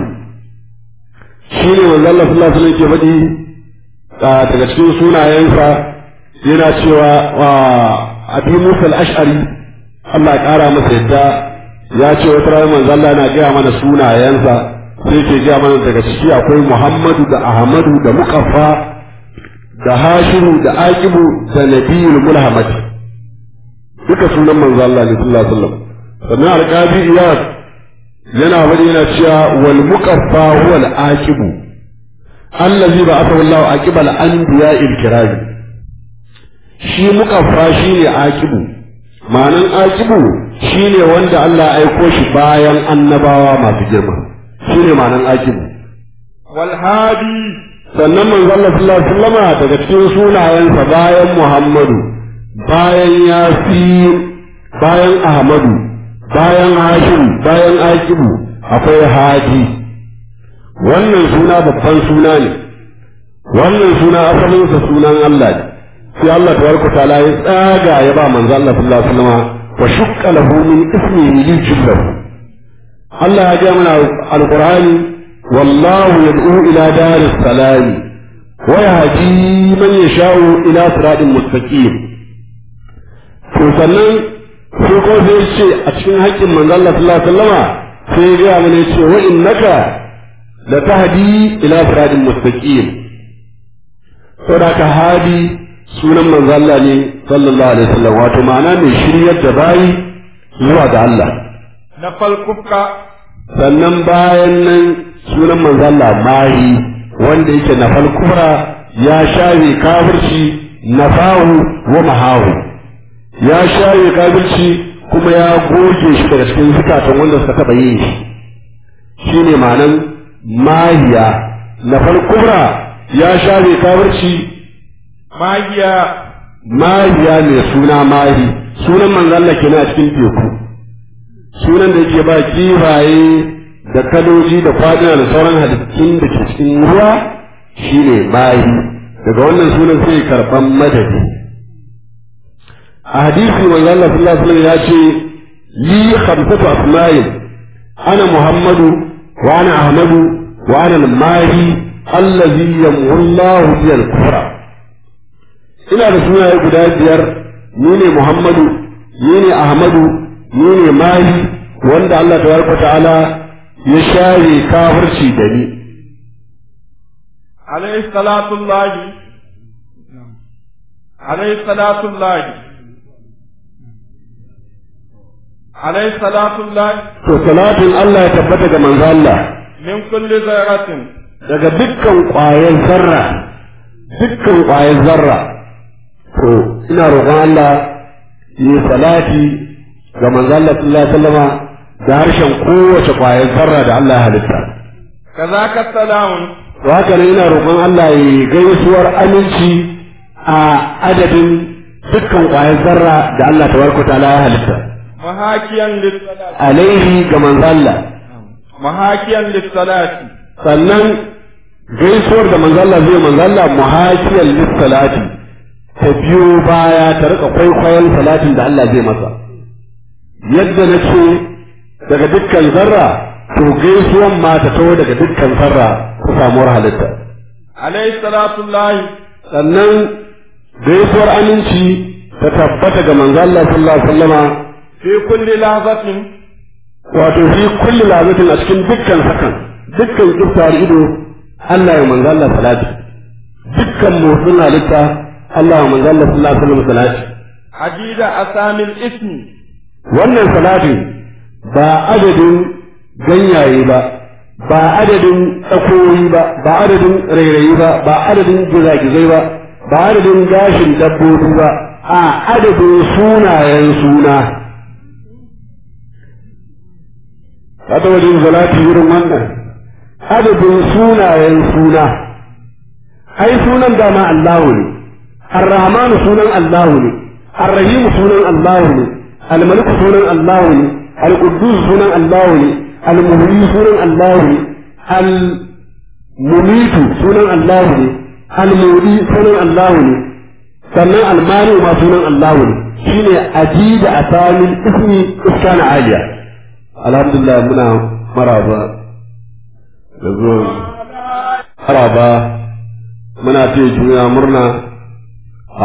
Speaker 5: shine manzo Allah sallallahu alaihi wasallam ke faɗi daga cikin sunayensa yana cewa wa abi Musa al-Ash'ari Allah ya kara masa yadda ya ce wata rana manzo Allah yana gaya mana sunayensa sai ke gaya mana daga ciki akwai Muhammadu da Ahmadu da Muqaffa da Hashiru da Aqibu da Nabiyul Mulhamad duka sunan manzo Allah ne sallallahu alaihi wasallam sannan al-Qadi Iyad yana wani yana cewa wal Muqaffa huwa al-Aqibu allazi ba'athahu Allah aqibal anbiya'il kiram shi mukaffa shi ne akibu ma'anan akibu shi ne wanda Allah ya aiko shi bayan annabawa masu girma shi ne ma'anan akibu
Speaker 4: wal hadi
Speaker 5: sannan manzo Allah sallallahu alaihi wasallam daga cikin sunayensa bayan Muhammadu bayan Yasin bayan Ahmadu bayan Hashim bayan akibu akwai hadi wannan suna babban suna ne wannan suna asalinsa sunan Allah ne sai Allah tabaraka ta'ala ya tsaga ya ba manzo Allah sallallahu alaihi wasallam wa shukka lahu min ismihi li jillahu Allah ya ga mana alqur'ani wallahu yad'u ila daris salam wa yahdi man yasha'u ila siratin mustaqim to sannan sai ko sai ce a cikin haƙƙin manzo Allah sallallahu alaihi wasallam sai ya ga mana ce wa innaka la tahdi ila siratin mustaqim saboda ka hadi sunan manzo Allah ne sallallahu alaihi wasallam wato ma'ana mai shiryar da bayi zuwa ga Allah
Speaker 4: na falkufka
Speaker 5: sannan bayan nan sunan manzo Allah mahi wanda yake na falkufra ya share kafirci nafahu wa mahahu ya share kafirci kuma ya goge shi daga cikin zukatan wanda suka taba yin shi shine ma'anan mahiya na falkufra ya share kafirci
Speaker 4: magiya
Speaker 5: mariya ne suna mari sunan manzo Allah kenan a cikin teku sunan da yake ba kifaye da kadoji da kwadina da sauran halittun da ke cikin ruwa shine mari daga wannan sunan sai karban madadi a hadisi manzo Allah sallallahu alaihi wasallam ya ce li khamsatu asma'in ana Muhammadu wa ana Ahmadu wa ana al-mahi allazi yamhu Allah bi al-kufra ina da sunaye guda biyar ni ne Muhammadu ni ne Ahmadu ni ne Mahi wanda Allah tabaraka ta'ala ya share kafirci da ni
Speaker 4: عليه صلاة الله عليه صلاة الله عليه صلاة الله
Speaker 5: to salatin Allah ya tabbata ga manzo Allah
Speaker 4: من كل ذرة
Speaker 5: daga dukkan ƙwayar zarra dukkan ƙwayar zarra to ina roƙon Allah yi salati ga manzo Allah sallallahu alaihi wasallama da harshen kowace ƙwayar zarra da Allah ya halitta
Speaker 4: كذاك السلام
Speaker 5: to haka ne ina roƙon Allah ya gaisuwar aminci a adadin dukkan ƙwayar zarra da Allah tabaraka ta'ala ya halitta
Speaker 4: محاكيا للصلاة
Speaker 5: alaihi ga manzo Allah
Speaker 4: محاكيا للصلاة
Speaker 5: sannan gaisuwar da manzo Allah zai manzo Allah muhakiyal lis-salati ta biyo baya ta rika kwaikwayon salatin da Allah zai masa yadda nace daga dukkan zarra to gaisuwan ma ta taho daga dukkan zarra ta samuwar halitta
Speaker 4: عليه صلاة الله
Speaker 5: sannan gaisuwar aminci ta tabbata ga manzo Allah sallallahu alaihi wasallama
Speaker 4: في كل لحظة
Speaker 5: wato fi kulli lazatin a cikin dukkan sakan dukkan kiftar ido Allah ya manzo Allah salati dukkan motsin halitta Allah ya manzo Allah sallallahu alaihi wasallam salati
Speaker 4: عديد أسامي الاسم
Speaker 5: wannan salati ba adadin ganyaye ba ba adadin tsakoyi ba ba adadin rairayi ba ba adadin gizagizai ba ba adadin gashin dabbobi ba a adadin sunayen suna hada wajen salati irin wannan adadin sunayen suna ai sunan dama Allahu ne ar-rahmanu sunan Allahu ne ar-rahim sunan Allahu ne al-malik sunan Allahu ne al-quddus sunan Allahu ne al-muhyi sunan Allahu ne al-mumit sunan Allahu ne al-mudi sunan Allahu ne sannan al-mani ma sunan Allahu ne shine ajida asalin ismi iskana aliya alhamdulillah muna maraba da zuwan maraba muna ce juna murna a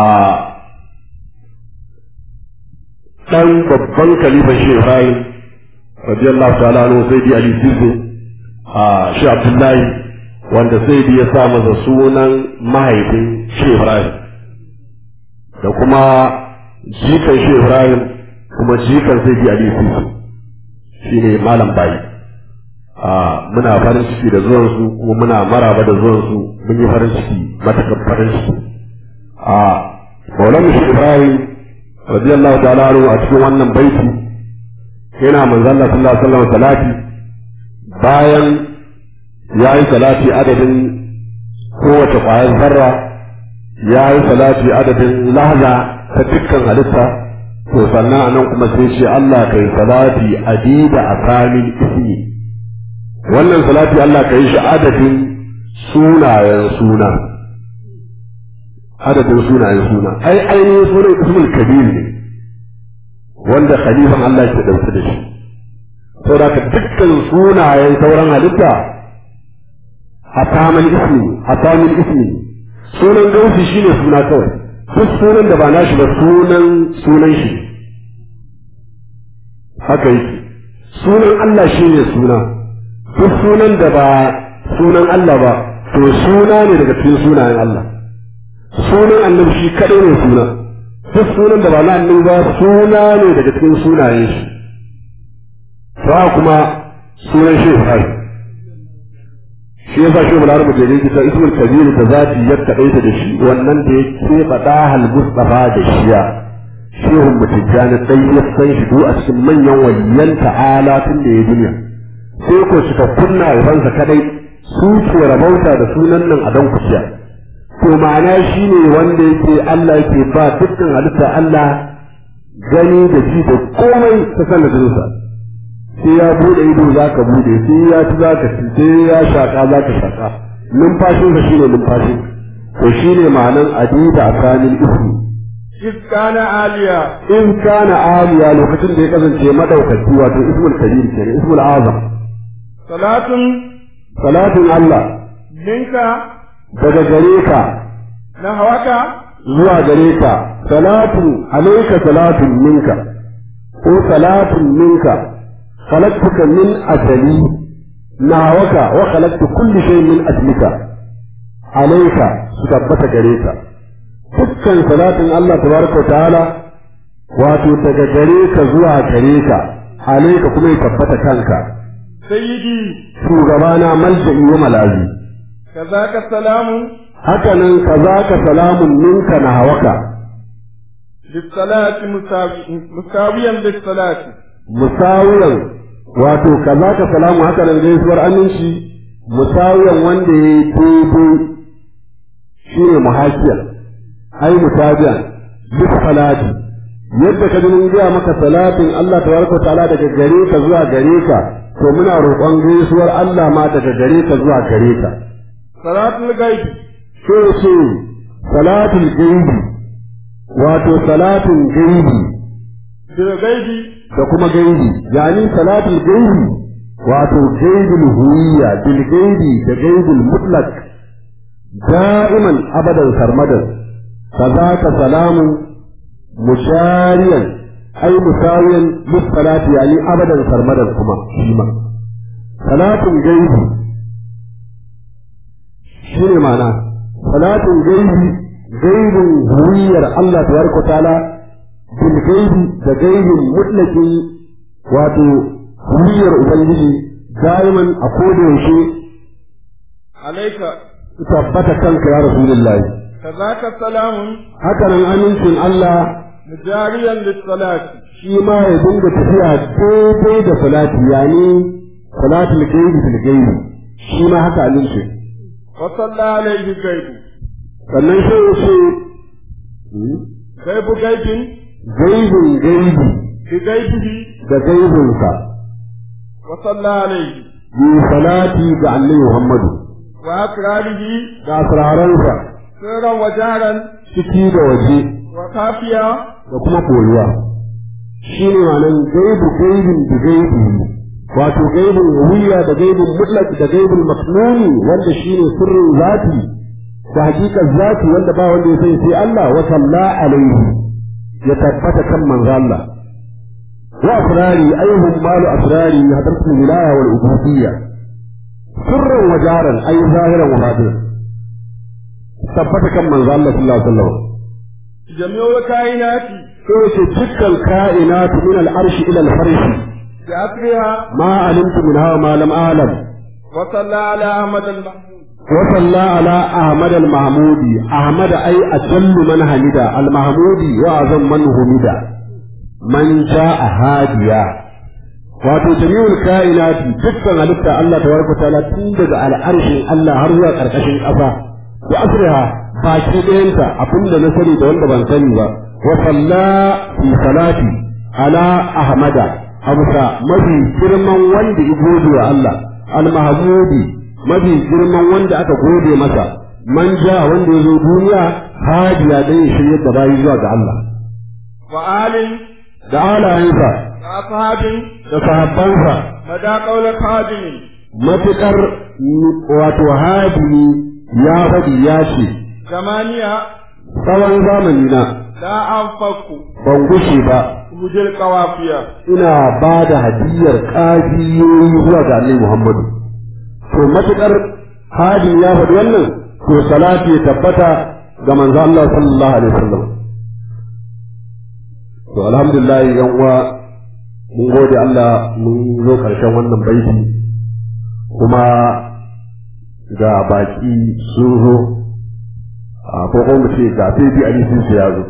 Speaker 5: ɗan babban kalifan shi Ibrahim radiyallahu ta'ala anhu sayyidi Ali Sisi a shi Abdullahi wanda sayyidi ya sa masa sunan mahaifin shi Ibrahim da kuma jikan shi Ibrahim kuma jikan sayyidi Ali Sisi shi ne malam bayi a muna farin ciki da zuwan su kuma muna maraba da zuwan su mun yi farin ciki matakan farin ciki a maulana shi Ibrahim radiyallahu ta'ala anhu a cikin wannan baiti yana manzo Allah sallallahu alaihi wasallam salati bayan yayi salati adadin kowace ƙwayar zarra yayi salati adadin lahza ta dukkan halitta to sannan anan kuma sai ce Allah kai salati adida asalin ismi wannan salati Allah kai shi adadin sunayen suna adadin sunayen suna ai ainihin sunan ismul kabir ne wanda khalifan Allah ke dauke da shi saboda ka dukkan sunayen sauran halitta ataman ismi atamin ismi sunan gausi shine suna kawai duk sunan da ba nashi ba sunan sunan shi haka yake sunan Allah shine suna duk sunan da ba sunan Allah ba to suna ne daga cikin sunayen Allah sunan annabi shi kadai ne suna duk sunan da ba na annabi ba suna ne daga cikin sunayen shi ba kuma sunan shi Ibrahim shi yasa shi mun arabu da yake ta ismul kabir da zati ya kadaita da shi wannan da yake fada hal mustafa da shiya shehu mutujani dai ya san shi do a cikin manyan waliyan ta'ala tun da ya duniya sai ko shi ta kunna ubansa kadai su ce rabauta da sunan nan a dan kuciya to ma'ana shine wanda yake Allah yake ba dukkan halitta Allah gani da shi da komai ta sanadinsa sai ya bude ido za ka bude sai ya ci za ka ci sai ya shaka za ka shaka numfashinsa shi ne numfashi to shi ne ma'anan adida a kanin ismi
Speaker 4: إذ كان عاليا
Speaker 5: in kana aliya lokacin da ya kasance madaukaki wato ismul kabir kenan ismul azam
Speaker 4: صلاة
Speaker 5: salatin Allah
Speaker 4: منك
Speaker 5: daga gare ka
Speaker 4: نحوك
Speaker 5: zuwa gare ka salatu alayka salatun minka ko salatun minka خلقتك من أجلي نهوك وخلقت كل شيء من أجلك
Speaker 3: alaika su tabbata gare ka dukkan salatin Allah tabaraka ta'ala wato daga gare ka zuwa gare ka alaika kuma ya tabbata kanka
Speaker 4: sayyidi
Speaker 3: shugabana malja'i wa malazi
Speaker 4: kazaka salamun
Speaker 3: hakanan kazaka salamun minka na hawaka
Speaker 4: bisalati musawiyan bisalati
Speaker 3: musawiyan wato kazaka salamu hakanan gaisuwar aminci musawiyan wanda ya yi daidai shi ne muhakiyar ai mutabiyan duk salati yadda ka mun gaya maka salatin Allah tabaraka ta'ala daga gare ka zuwa gare ka to muna roƙon gaisuwar Allah ma daga gare ka zuwa gare ka
Speaker 4: salatul gaibi
Speaker 3: sai ce salatul gaibi wato salatin gaibi
Speaker 4: bil gaibi
Speaker 3: da kuma gaibi yani salatul gaibi wato gaibul huwiyya bil gaibi da gaibul mutlaq da'iman abadan sarmadan kazaka salamun mushariyan ay musawiyan lis salati yani abadan sarmadan kuma shi ma salatun gaibi shine ma'ana salatun gaibi gaibin huwiyyar Allah tabaraka ta'ala bil gaibi da gaibin mutlaqin wato huwiyyar ubangiji daiman a koda yaushe
Speaker 4: alaika
Speaker 3: tabbata kanka ya rasulullahi
Speaker 4: kazaka salamun
Speaker 3: hakanan amincin Allah
Speaker 4: mujariyan lis salati
Speaker 3: shi ma ya dinga tafiya daidai da salati yani salatul gaibi bil gaibi shi ma haka amincin
Speaker 4: wa sallallahu alaihi gaibu
Speaker 3: sannan sai ya ce
Speaker 4: gaibu gaibin
Speaker 3: gaibin gaibi
Speaker 4: bi gaibihi
Speaker 3: da gaibinsa
Speaker 4: wa sallallahu alaihi
Speaker 3: yi salati ga annabi Muhammadu
Speaker 4: wa akrarihi
Speaker 3: da asraransa
Speaker 4: sirran wa jaran
Speaker 3: ciki da waje
Speaker 4: wa kafiya
Speaker 3: da kuma koyuwa shi ne wannan gaibu gaibin da gaibi wato gaibin wuya da gaibin mutlaq da gaibin maknuni wanda shi ne sirrin zati da hakikar zati wanda ba wanda ya sani sai Allah wa salla alaihi ya tabbata kan manzo Allah wa asrari ayyuhum malu asrari hadratul wilaya wal ubudiyya sirran wa jaran ay zahiran wa batinan tabbata kan manzo Allah sallallahu alaihi wasallam
Speaker 4: jami'ul kainati
Speaker 3: sai ce dukkan kainatu min al-arshi ila al-farshi
Speaker 4: bi asriha
Speaker 3: ma alimtu minha wa ma lam a'lam
Speaker 4: wa sallallahu ala ahmad al-mahmud
Speaker 3: وصلى على أحمد المحمودي أحمد أي أجل من حمد المحمودي وأعظم من حمد من جاء هاديا wato jami'ul kainati dukkan halitta Allah tabaraka ta'ala tun daga al'arshin Allah har zuwa karkashin ƙasa wa asriha baki ɗayanta abinda na sani da wanda ban sani ba wa salla fi salati ala ahmada abusa mafi girman wanda ya gode wa Allah al-mahmudi mafi girman wanda aka gode masa man ja wanda ya zo duniya hadiya dan ya shirya da bayi zuwa ga Allah
Speaker 4: wa alin
Speaker 3: da alayensa
Speaker 4: wa ashabin
Speaker 3: da sahabbansa
Speaker 4: mada qaula qadimi
Speaker 3: matukar wato hadimi ya faɗi ya ce
Speaker 4: zamaniya
Speaker 3: tsawon zamani na
Speaker 4: la anfaku
Speaker 3: ban gushe ba
Speaker 4: hujil qawafiya
Speaker 3: ina ba da hadiyar ƙafiyoyi zuwa ga Annabi Muhammadu to matukar hadin ya faɗi wannan to salati ya tabbata ga manzo Allah sallallahu alaihi wasallam to alhamdulillah yan uwa mun gode Allah mun zo karshen wannan baiti kuma ga baki sun zo a ko kuma ce ga sai bi ali sun ya zo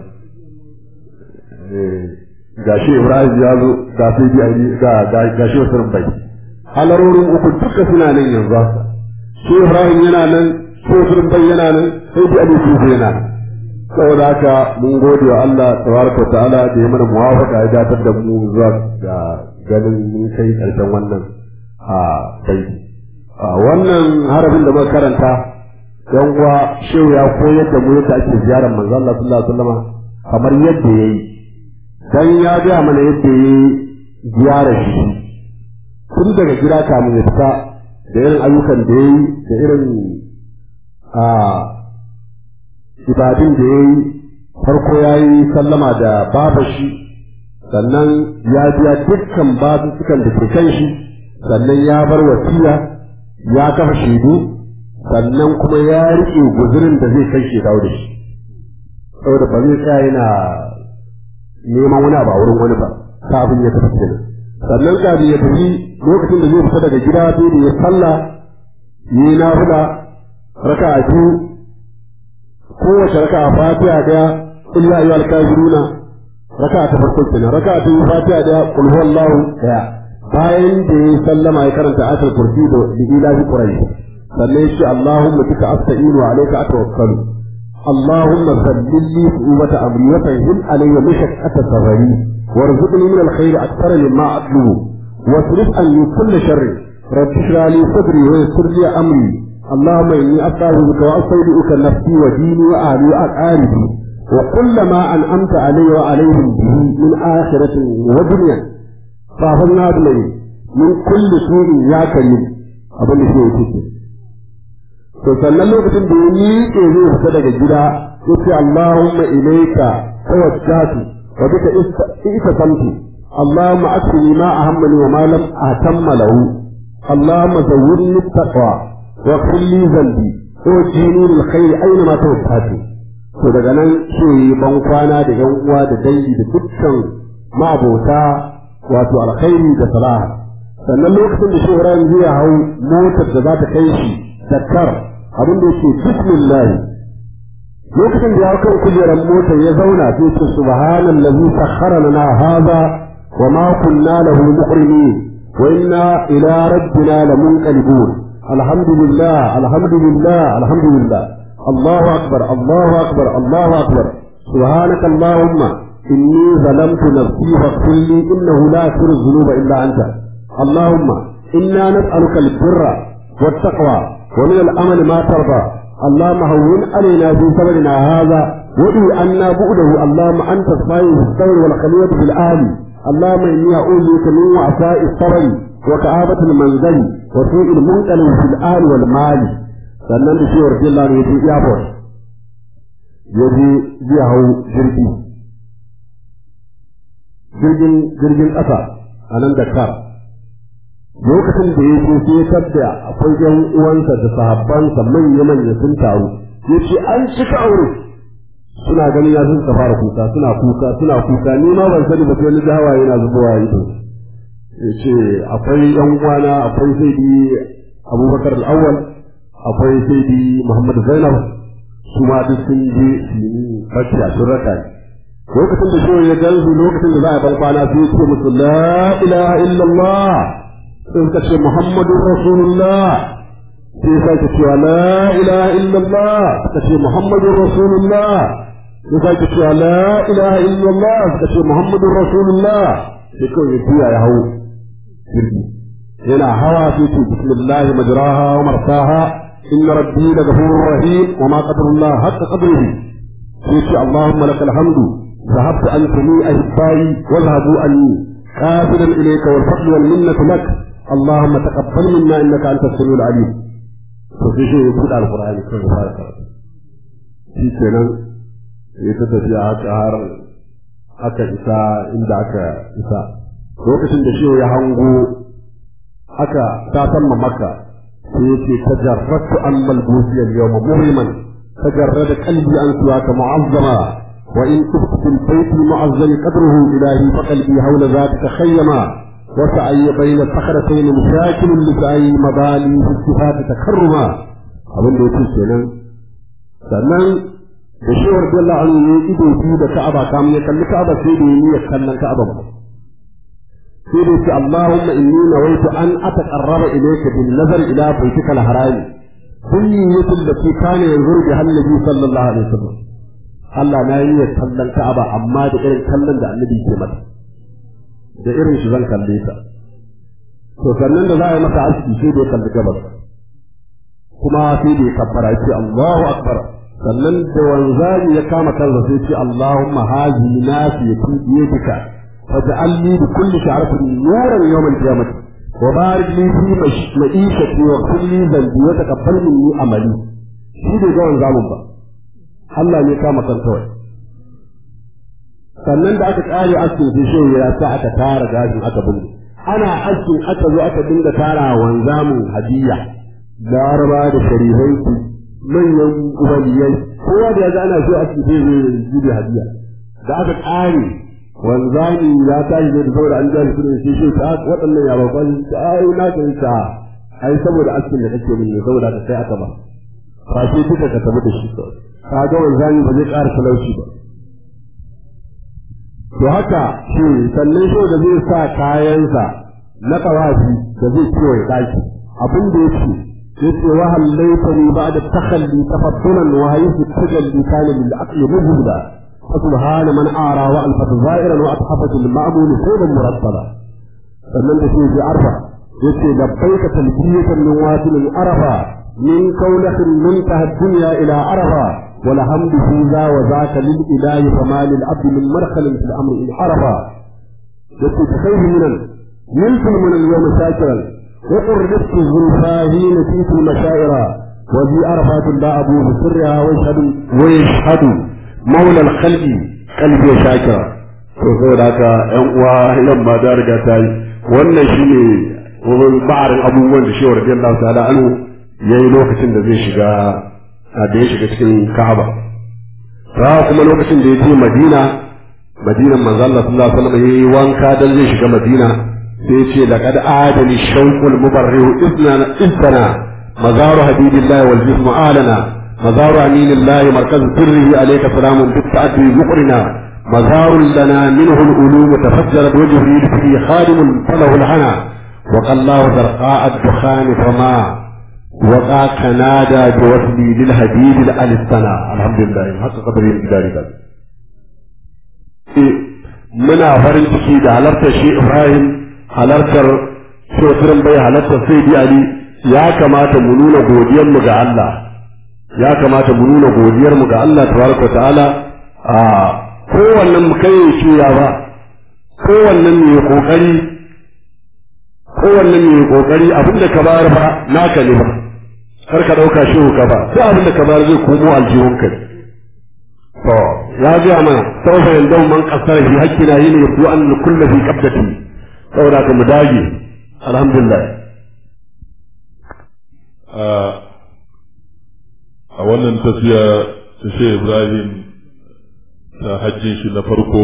Speaker 3: ga shi Ibrahim ya zo ga sai bi ali ga ga shi wasu bai halarorin uku duka suna nan yanzu haka shi Ibrahim yana nan shi wasu bai yana nan sai bi ali sun yana saboda haka mun gode wa Allah tabaraka wa ta'ala da ya mana muwafaqa ya datar da mu zuwa ga ganin mun kai karshen wannan a bai a wannan harafin da muka karanta dan uwa shehu ya koyar da mu yadda ake ziyarar manzo Allah sallallahu alaihi wasallam kamar yadda yayi dan ya ga mana yadda yayi ziyarar shi tun daga gida kamun ya fita da irin ayyukan da yayi da irin a ibadun da ya yi farko ya yi sallama da babashi sannan ya biya dukkan babusukan da ke kan shi sannan ya bar wasiya ya kafa shaidu
Speaker 5: sannan kuma ya riƙe guzurin da zai kai shi dawo da shi saboda ba zai tsaya yana neman wani abu a wurin wani ba kafin ya tafi kenan sannan kafin ya tafi lokacin da zai fita daga gida sai da ya sallah yi nafila raka'a biyu kowace raka'a fatiha daya qul ya ayyuhal kafiruna raka'a ta farko kenan raka'a ta fatiha daya qul huwallahu daya bayan da ya sallama ya karanta ayatul kursi da ilahi quraish sannan ya ce allahumma bika asta'inu wa alayka atawakkalu اللهم سلم لي صعوبة أمري وفهم علي مشقة سفري وارزقني من الخير أكثر مما أطلب واصرف عني كل شر رب اشرح لي صدري ويسر لي أمري اللهم إني أستغفرك وأستودعك نفسي وديني وأهلي وأقاربي وكل ما أنعمت علي وعليهم به من آخرة ودنيا فاحفظنا بلي من كل سوء يا كريم أبن شيء كتير to sannan lokacin da ya miƙe zai fita daga gida yace Allahumma ilayka tawajjahtu wa bika istasamtu Allahumma akfini ma ahammani wa ma lam atamma lahu Allahumma zawwirni taqwa wa qil li dhanbi wa jini lil khair aina ma tawajjahtu to daga nan sai ban kwana da yan uwa da dangi da dukkan ma'abota wato alkhairi da salaha sannan lokacin da shehran zai hau motar da za ta kai shi Dakar abin da yake bismillah lokacin da ya kan kujerar motar ya zauna sai ce subhanallazi sakhkhara lana hadha wa ma kunna lahu muqrinin wa inna ila rabbina lamunqalibun alhamdulillah alhamdulillah alhamdulillah Allahu akbar Allahu akbar Allahu akbar subhanaka allahumma inni zalamtu nafsi faghfir li innahu la yaghfiru dhunuba illa anta allahumma inna nas'aluka al-birra wat-taqwa ومن الأمل ما ترضى اللهم هون علينا في سبرنا هذا وادعو عنا بعده اللهم أنت الصائم في الصبر والخلية في الأهل اللهم إني أعوذ بك من وعثاء الصبر وكآبة المنزل وسوء المنقلب في الأهل والمال sannan da shi wa rajin lana ya je airport ya je zai hau jirgi jirgin jirgin ƙasa a nan Dakar lokacin da ya ce sai tabda akwai yan uwansa da sahabbansa manya manya sun taru ya ce an cika aure suna ganin ya sun fara kuka suna kuka suna kuka ni ma ban sani ba sai ni hawaye yana zubowa ido ya ce akwai yan uwana akwai sayyidi Abubakar al-Awwal akwai sayyidi Muhammad Zainab su ma duk sun je su yi bakiya sun raka lokacin da shi ya gansu lokacin da za a ban kwana sai ya ce musu la ilaha illallah sai suka ce Muhammadun Rasulullah sai ya sake cewa la ilaha illallah suka ce Muhammadun Rasulullah sai sake cewa la ilaha illallah suka ce Muhammadun Rasulullah sai kawai ya tuya ya hau jirgi yana hawa sai ce bismillah majraha wa marsaha inna rabbi la ghafurur rahim wa ma qadarullah hatta qadrihi sai ce Allahumma lakal hamdu ذهبت أنتني أحبائي واذهبوا عني قابلا إليك والفضل والمنة لك اللهم تقبل منا انك انت السميع العليم to sai shi ya buɗe alƙur'ani kan ya fara karatu shi kenan ya ta tafiya haka har aka isa inda aka isa lokacin da shi ya hango aka tasamma makka sai yake tajarratu an malbusi al-yawma muhriman tajarrada qalbi an suwaka mu'azzama wa in tubtu fil bayti mu'azzam qadruhu ilahi fa qalbi hawla zatika khayyama وسعي بين الصخرتين مشاكل لسعي مبالي في الصفات تكرما abin da yake kenan sannan da shi warda Allah an yi ido biyu da Ka'aba kamun ya kalli Ka'aba sai da yi ya kallon Ka'aba sai da ce Allahumma inni nawaitu an ataqarraba ilayka bin nazar ila baytika al-haram kulli yatul lati kana yanzuru bi annabi sallallahu alaihi wasallam Allah na yi ya kallon Ka'aba amma da irin kallon da annabi ke mata da irin shi zan kalle ta to sannan da za a yi masa aski sai da ya kalli gabas kuma sai da ya kabbara ya ce Allahu akbar sannan da wanzani ya kama kansa sai ce Allahumma hazi nasiyati biyadika faj'alni bi kulli sha'ratin nuran yawm al-qiyamah wa barik li fi ma'ishati wa kulli dhanbi wa taqabbal minni amali shi da ga wanzamin ba Allah ne kama kansa sannan da aka kare askin sai shi ya sa aka tara gashin aka binne ana askin aka zo aka dinga tara wanzamin hadiya
Speaker 3: laraba da sharifai su manyan waliyai kowa da ya ga ana so a ci zai zai zubi hadiya da aka ƙare wanzani ya tashi da saboda an jashi kudin shi shi ta waɗannan ya babban ta ai na kan ta ai saboda askin da kake min ne saboda ka kai aka ba fa sai duka ka tabbata shi ka ga wanzani ba zai ƙara talauci ba to haka shi sannan shi da zai sa kayansa na tawafi da zai ciwo ya daki abin da yake yace wa hallaitani ba'da takhalli tafaddulan wa haythu tajalli kana lil aqli mubda فسبحان من أعرى وألفت ظاهرا وأتحفت المأمون فوضا مرتبا فمن تشي في عرفة يشي لبيك تلبية من واتل عرفة من كولخ منتهى الدنيا إلى عرفة ولحمد في ذا وذاك للإله فما للعبد من مرخل في الأمر إن عرفة يشي تخيه منا يلفل من اليوم شاكرا وقربت الظلفاهين نسيت المشاعر وذي عرفات لا أبو بسرها ويشهد ويشهد مولى الخلق قلبي شاكرا to saboda haka ƴan uwa yamma da riga ta yi wannan shine wurin ba'arin abubuwan da shehu radiyallahu ta'ala anhu yayi lokacin da zai shiga da ya shiga cikin Ka'aba ra kuma lokacin da ya je Madina Madinan manzo Allah sallallahu alaihi wasallam yayi wanka dan zai shiga Madina sai ya ce laqad adani shawqul mubarrihu ibna ibna mazaru habibillahi wal jismu alana مزار أمين الله مركز سره عليك سلام بالتأدي ذكرنا مزار لنا منه الألوم تفجرت وجهه فيه خادم فله الهنا وقال الله زرقاء الدخان فما وقع كنادى بوصلي للهديد الألسنا الحمد لله حق قدره بذلك منا فرن تكيد على الشيء إبراهيم على شو ترم بي على سيدي علي يا كما تمنون غوديا مع الله ya kamata mu nuna godiyar mu ga Allah tabaraka ta'ala a kowannen mu kai ya ba kowannen ne kokari kowannen ne kokari abinda ka bayar ba naka ne ba kar ka dauka shi ka ba sai abinda ka bayar zai komo aljihun ka to ya ji mana tawfa yandau man qasara fi haqqina yin yabu an kullu fi qabdati saboda ka mu dage alhamdulillah
Speaker 2: a wannan tafiya ta Shehu Ibrahim ta hajjin shi na farko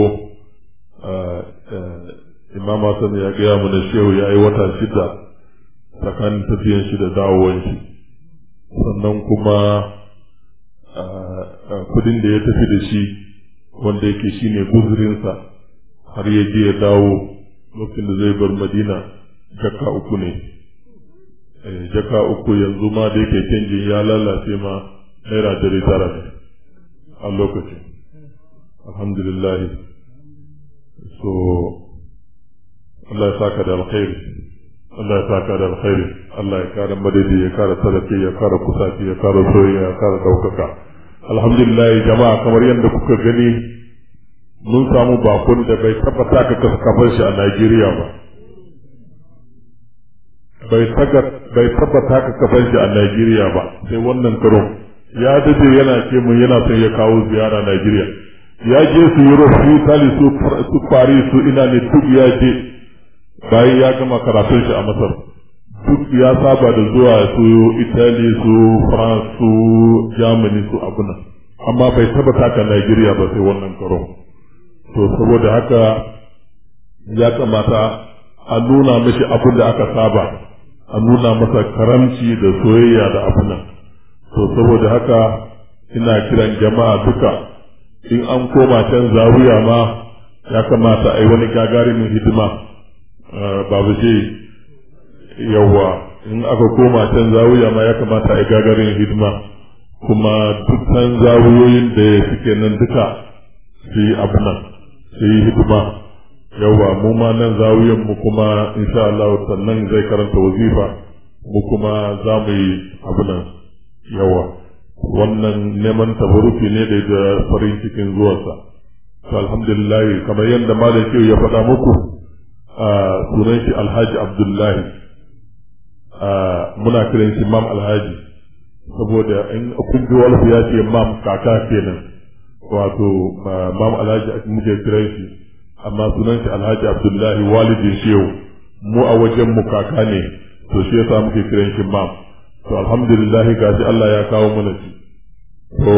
Speaker 2: Imam Hassan ya gaya mana Shehu ya yi wata shida tsakanin tafiyan shi da dawowar shi sannan kuma kudin da ya tafi da shi wanda yake shine guzurinsa har ya je ya dawo lokacin da zai bar Madina jaka uku ne jaka uku yanzu ma da yake canjin ya lalace ma naira dari tara ne a lokacin alhamdulillah so Allah ya saka da alkhairi Allah ya saka da alkhairi Allah ya kara madadi ya kara sarrafi ya kara kusaci ya kara soyayya ya kara daukaka alhamdulillah jama'a kamar yadda kuka gani mun samu bakon da bai tabbata ka kafar shi a Najeriya ba bai tabbata ka kafar shi a Najeriya ba sai wannan karo ya dade yana ce mun yana son ya kawo ziyara Najeriya ya je su Europe su Italy su su Paris su ina ne duk ya je bayan ya gama karatun shi a Masar duk ya saba da zuwa su Italy su France su Germany su abuna amma bai tabbata ka Najeriya ba sai wannan karo to saboda haka ya kamata a nuna mishi abin da aka saba a nuna masa karamci da soyayya da abuna to saboda haka ina kiran jama'a duka in an koma can zawiya ma ya kamata a yi wani gagarumin hidima babu ce yawa in aka koma can zawiya ma ya kamata a yi gagarumin hidima kuma dukkan zawiyoyin da suke nan duka su yi abu nan su yi hidima yawa mu ma nan zawiyan mu kuma insha Allah sannan zai karanta wazifa mu kuma za mu yi abu nan yawa wannan neman tabaruki ne da da farin cikin zuwansa to alhamdulillah kamar yadda malam Shehu ya faɗa muku a sunan shi Alhaji Abdullahi a muna kiran shi Mam Alhaji saboda in kun ji wani ya ce Mam kaka kenan wato Mam Alhaji muke kiran shi amma sunan shi Alhaji Abdullahi walidin Shehu mu a wajen mu kaka ne to shi yasa muke kiran shi Mam to alhamdulillah gashi Allah ya kawo mana shi to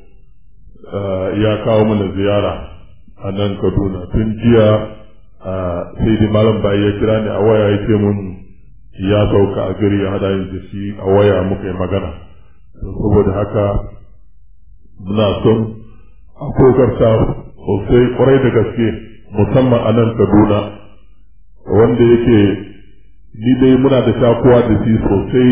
Speaker 2: ya kawo mana ziyara a nan Kaduna tun jiya sai da malam bai ya kira ni a waya ya ce mun ya sauka a gari ya hada da shi a waya muka yi magana saboda haka muna son a kokarta sosai kwarai da gaske musamman a nan Kaduna wanda yake ni dai muna da shakuwa da shi sosai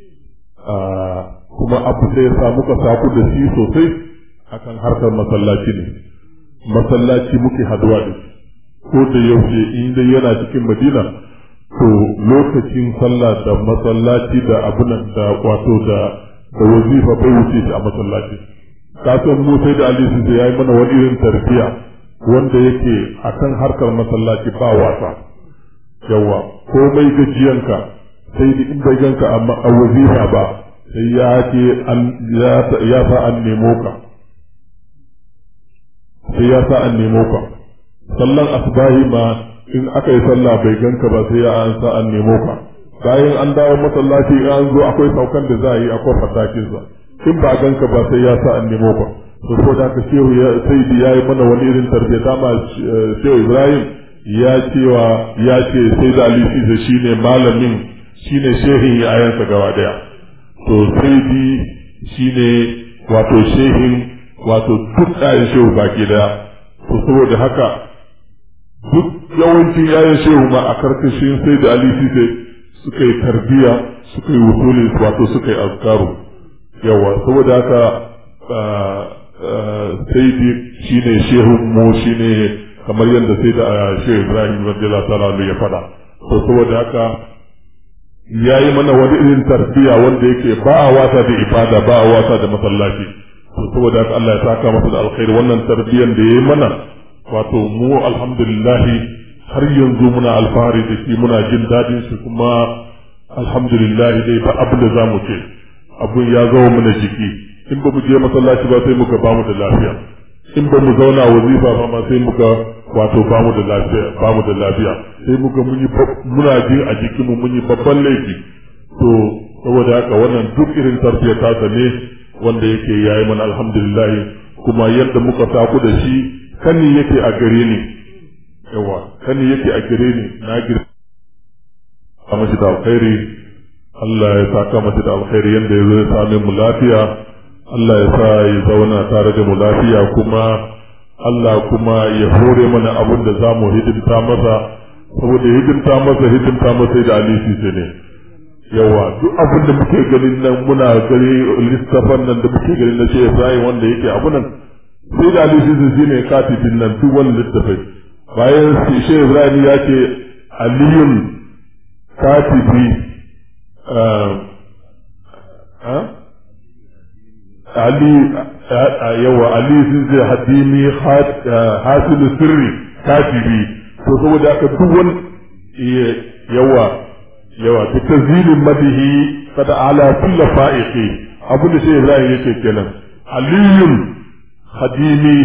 Speaker 2: kuma abu sai ya sa muka saku da shi sosai akan harkar masallaci ne masallaci muke haduwa da shi ko da yaushe in dai yana cikin Madina to lokacin sallah da masallaci da abunan da wato da da wazifa bai wuce shi a masallaci kasan mu sai da Ali sai yayi mana wani irin tarbiya wanda yake akan harkar masallaci ba wasa yawa komai gajiyanka sai da in bai ganka amma a wazifa ba sai ya ce an ya sa an nemo ka sai ya sa an nemo ka sallan asbahi ma in aka yi sallah bai ganka ba sai ya an sa an nemo ka bayan an dawo masallaci in an zo akwai saukan da za a yi akwai fatakin sa in ba ganka ba sai ya sa an nemo ka to ko da ka shehu ya sai da yayi mana wani irin tarbiyya dama shehu Ibrahim ya cewa ya ce sai da Ali Sise shine malamin shine shehin yayansa gaba daya to sai di shine wato shehin wato duk ɗayan shehu baki daya to saboda haka duk yawancin yayan shehu ma a karkashin sai da Ali Sise suka yi tarbiya suka yi wusuli wato suka yi azkaru yawa saboda haka sai di shine shehu mu shine kamar yadda sai da shehu Ibrahim radiyallahu ta'ala ya faɗa to saboda haka yayi mana wani irin tarbiya wanda yake ba a wasa da ibada ba a wasa da masallaci to saboda haka Allah ya saka masa da alkhairi wannan tarbiyan da yayi mana wato mu alhamdulillah har yanzu muna alfahari da shi muna jin dadin shi kuma alhamdulillah dai ba abin da zamu ce abun ya zama mana jiki in ba mu je masallaci ba sai muka ba mu da lafiya in ba mu zauna wazifa ba ma sai muka wato ba mu da lafiya ba mu da lafiya sai muka mun yi muna jin a jikinmu mun yi babban laifi to saboda haka wannan duk irin tarbiyya ta ne wanda yake yayi mana alhamdulillah kuma yadda muka saku da shi kani yake a gare ni yawa kani yake a gare ni na gir amma shi da alkhairi Allah ya saka masa da alkhairi yanda ya zo ya same mu lafiya Allah ya sa ya zauna tare da mu lafiya kuma Allah kuma ya hore mana abin da za mu hidimta masa saboda hidimta masa hidimta masa da Ali Sise ne yawa duk abin da muke ganin nan muna gani lissafan nan da muke ganin na ce Ibrahim wanda yake abu nan sai da Ali Sise shi ne katibin nan duk wani littafai bayan shi Ibrahim ya ce aliyun katibi Ali yawa Ali Sise hadimi hasil sirri katibi to saboda haka duk wani yawa yawa ta tazilin madihi kada ala kulli fa'iqi abin da sai Ibrahim yake kenan aliyun hadimi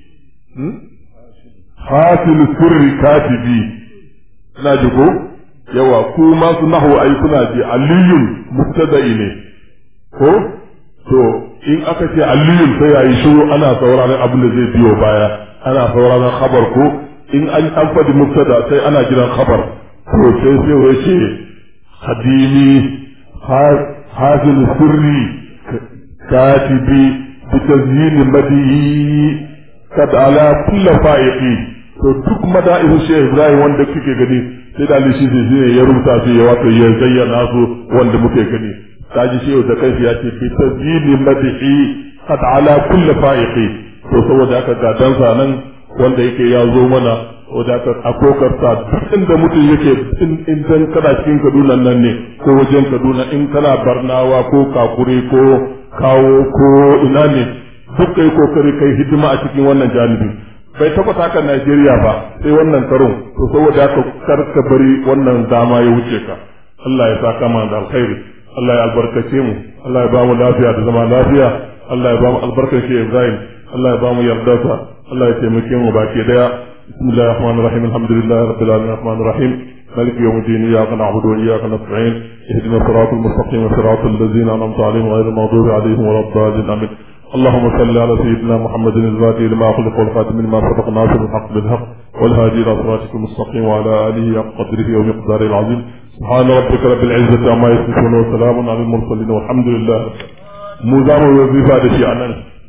Speaker 2: hasil sirri katibi ina ji ko yawa ku ma su nahu ai kuna ji aliyun mubtada'i ne ko to in aka ce aliyun sai yayi shiru ana sauraron abin da zai biyo baya ana sauraron khabar ko in an an fadi mubtada sai ana jiran khabar to sai sai wai ce hadimi hazil sirri katibi bitazyin madihi kad ala kulli fa'iqi to duk mada'ihu Sheikh Ibrahim wanda kike gani sai da Ali Sise ne ya rubuta shi ya wato ya zayyana su wanda muke gani kaji shehu da kai ya ce bitazyin madihi kad ala kulli fa'iqi to saboda haka ga dansa nan wanda yake ya zo mana wadda a kokarta duk inda mutum yake in dan kana cikin Kaduna nan ne ko wajen Kaduna in kana Barnawa ko Kakure ko Kawo ko ina ne duk kai kokari kai hidima a cikin wannan janibi bai tabbata haka Najeriya ba sai wannan karon to saboda haka karka bari wannan dama ya wuce ka Allah ya saka mana da alkhairi Allah ya albarkace mu Allah ya ba mu lafiya da zama lafiya Allah ya ba mu albarkar shi Ibrahim Allah ya ba mu yardarsa Allah ya taimake mu baki daya بسم الله الرحمن الرحيم الحمد لله رب العالمين الرحمن الرحيم مالك يوم الدين إياك نعبد وإياك نستعين اهدنا الصراط المستقيم صراط الذين أنعمت عليهم غير المغضوب عليهم ولا الضالين آمين. اللهم صل على سيدنا محمد الفاتح لما خلق والخاتم لما سبق ناصر الحق بالحق والهادي إلى صراطك المستقيم وعلى آله حق قدره ومقداره العظيم. سبحان ربك رب العزة عما يصفون وسلام على المرسلين والحمد لله. mu za mu wazifa da shi a nan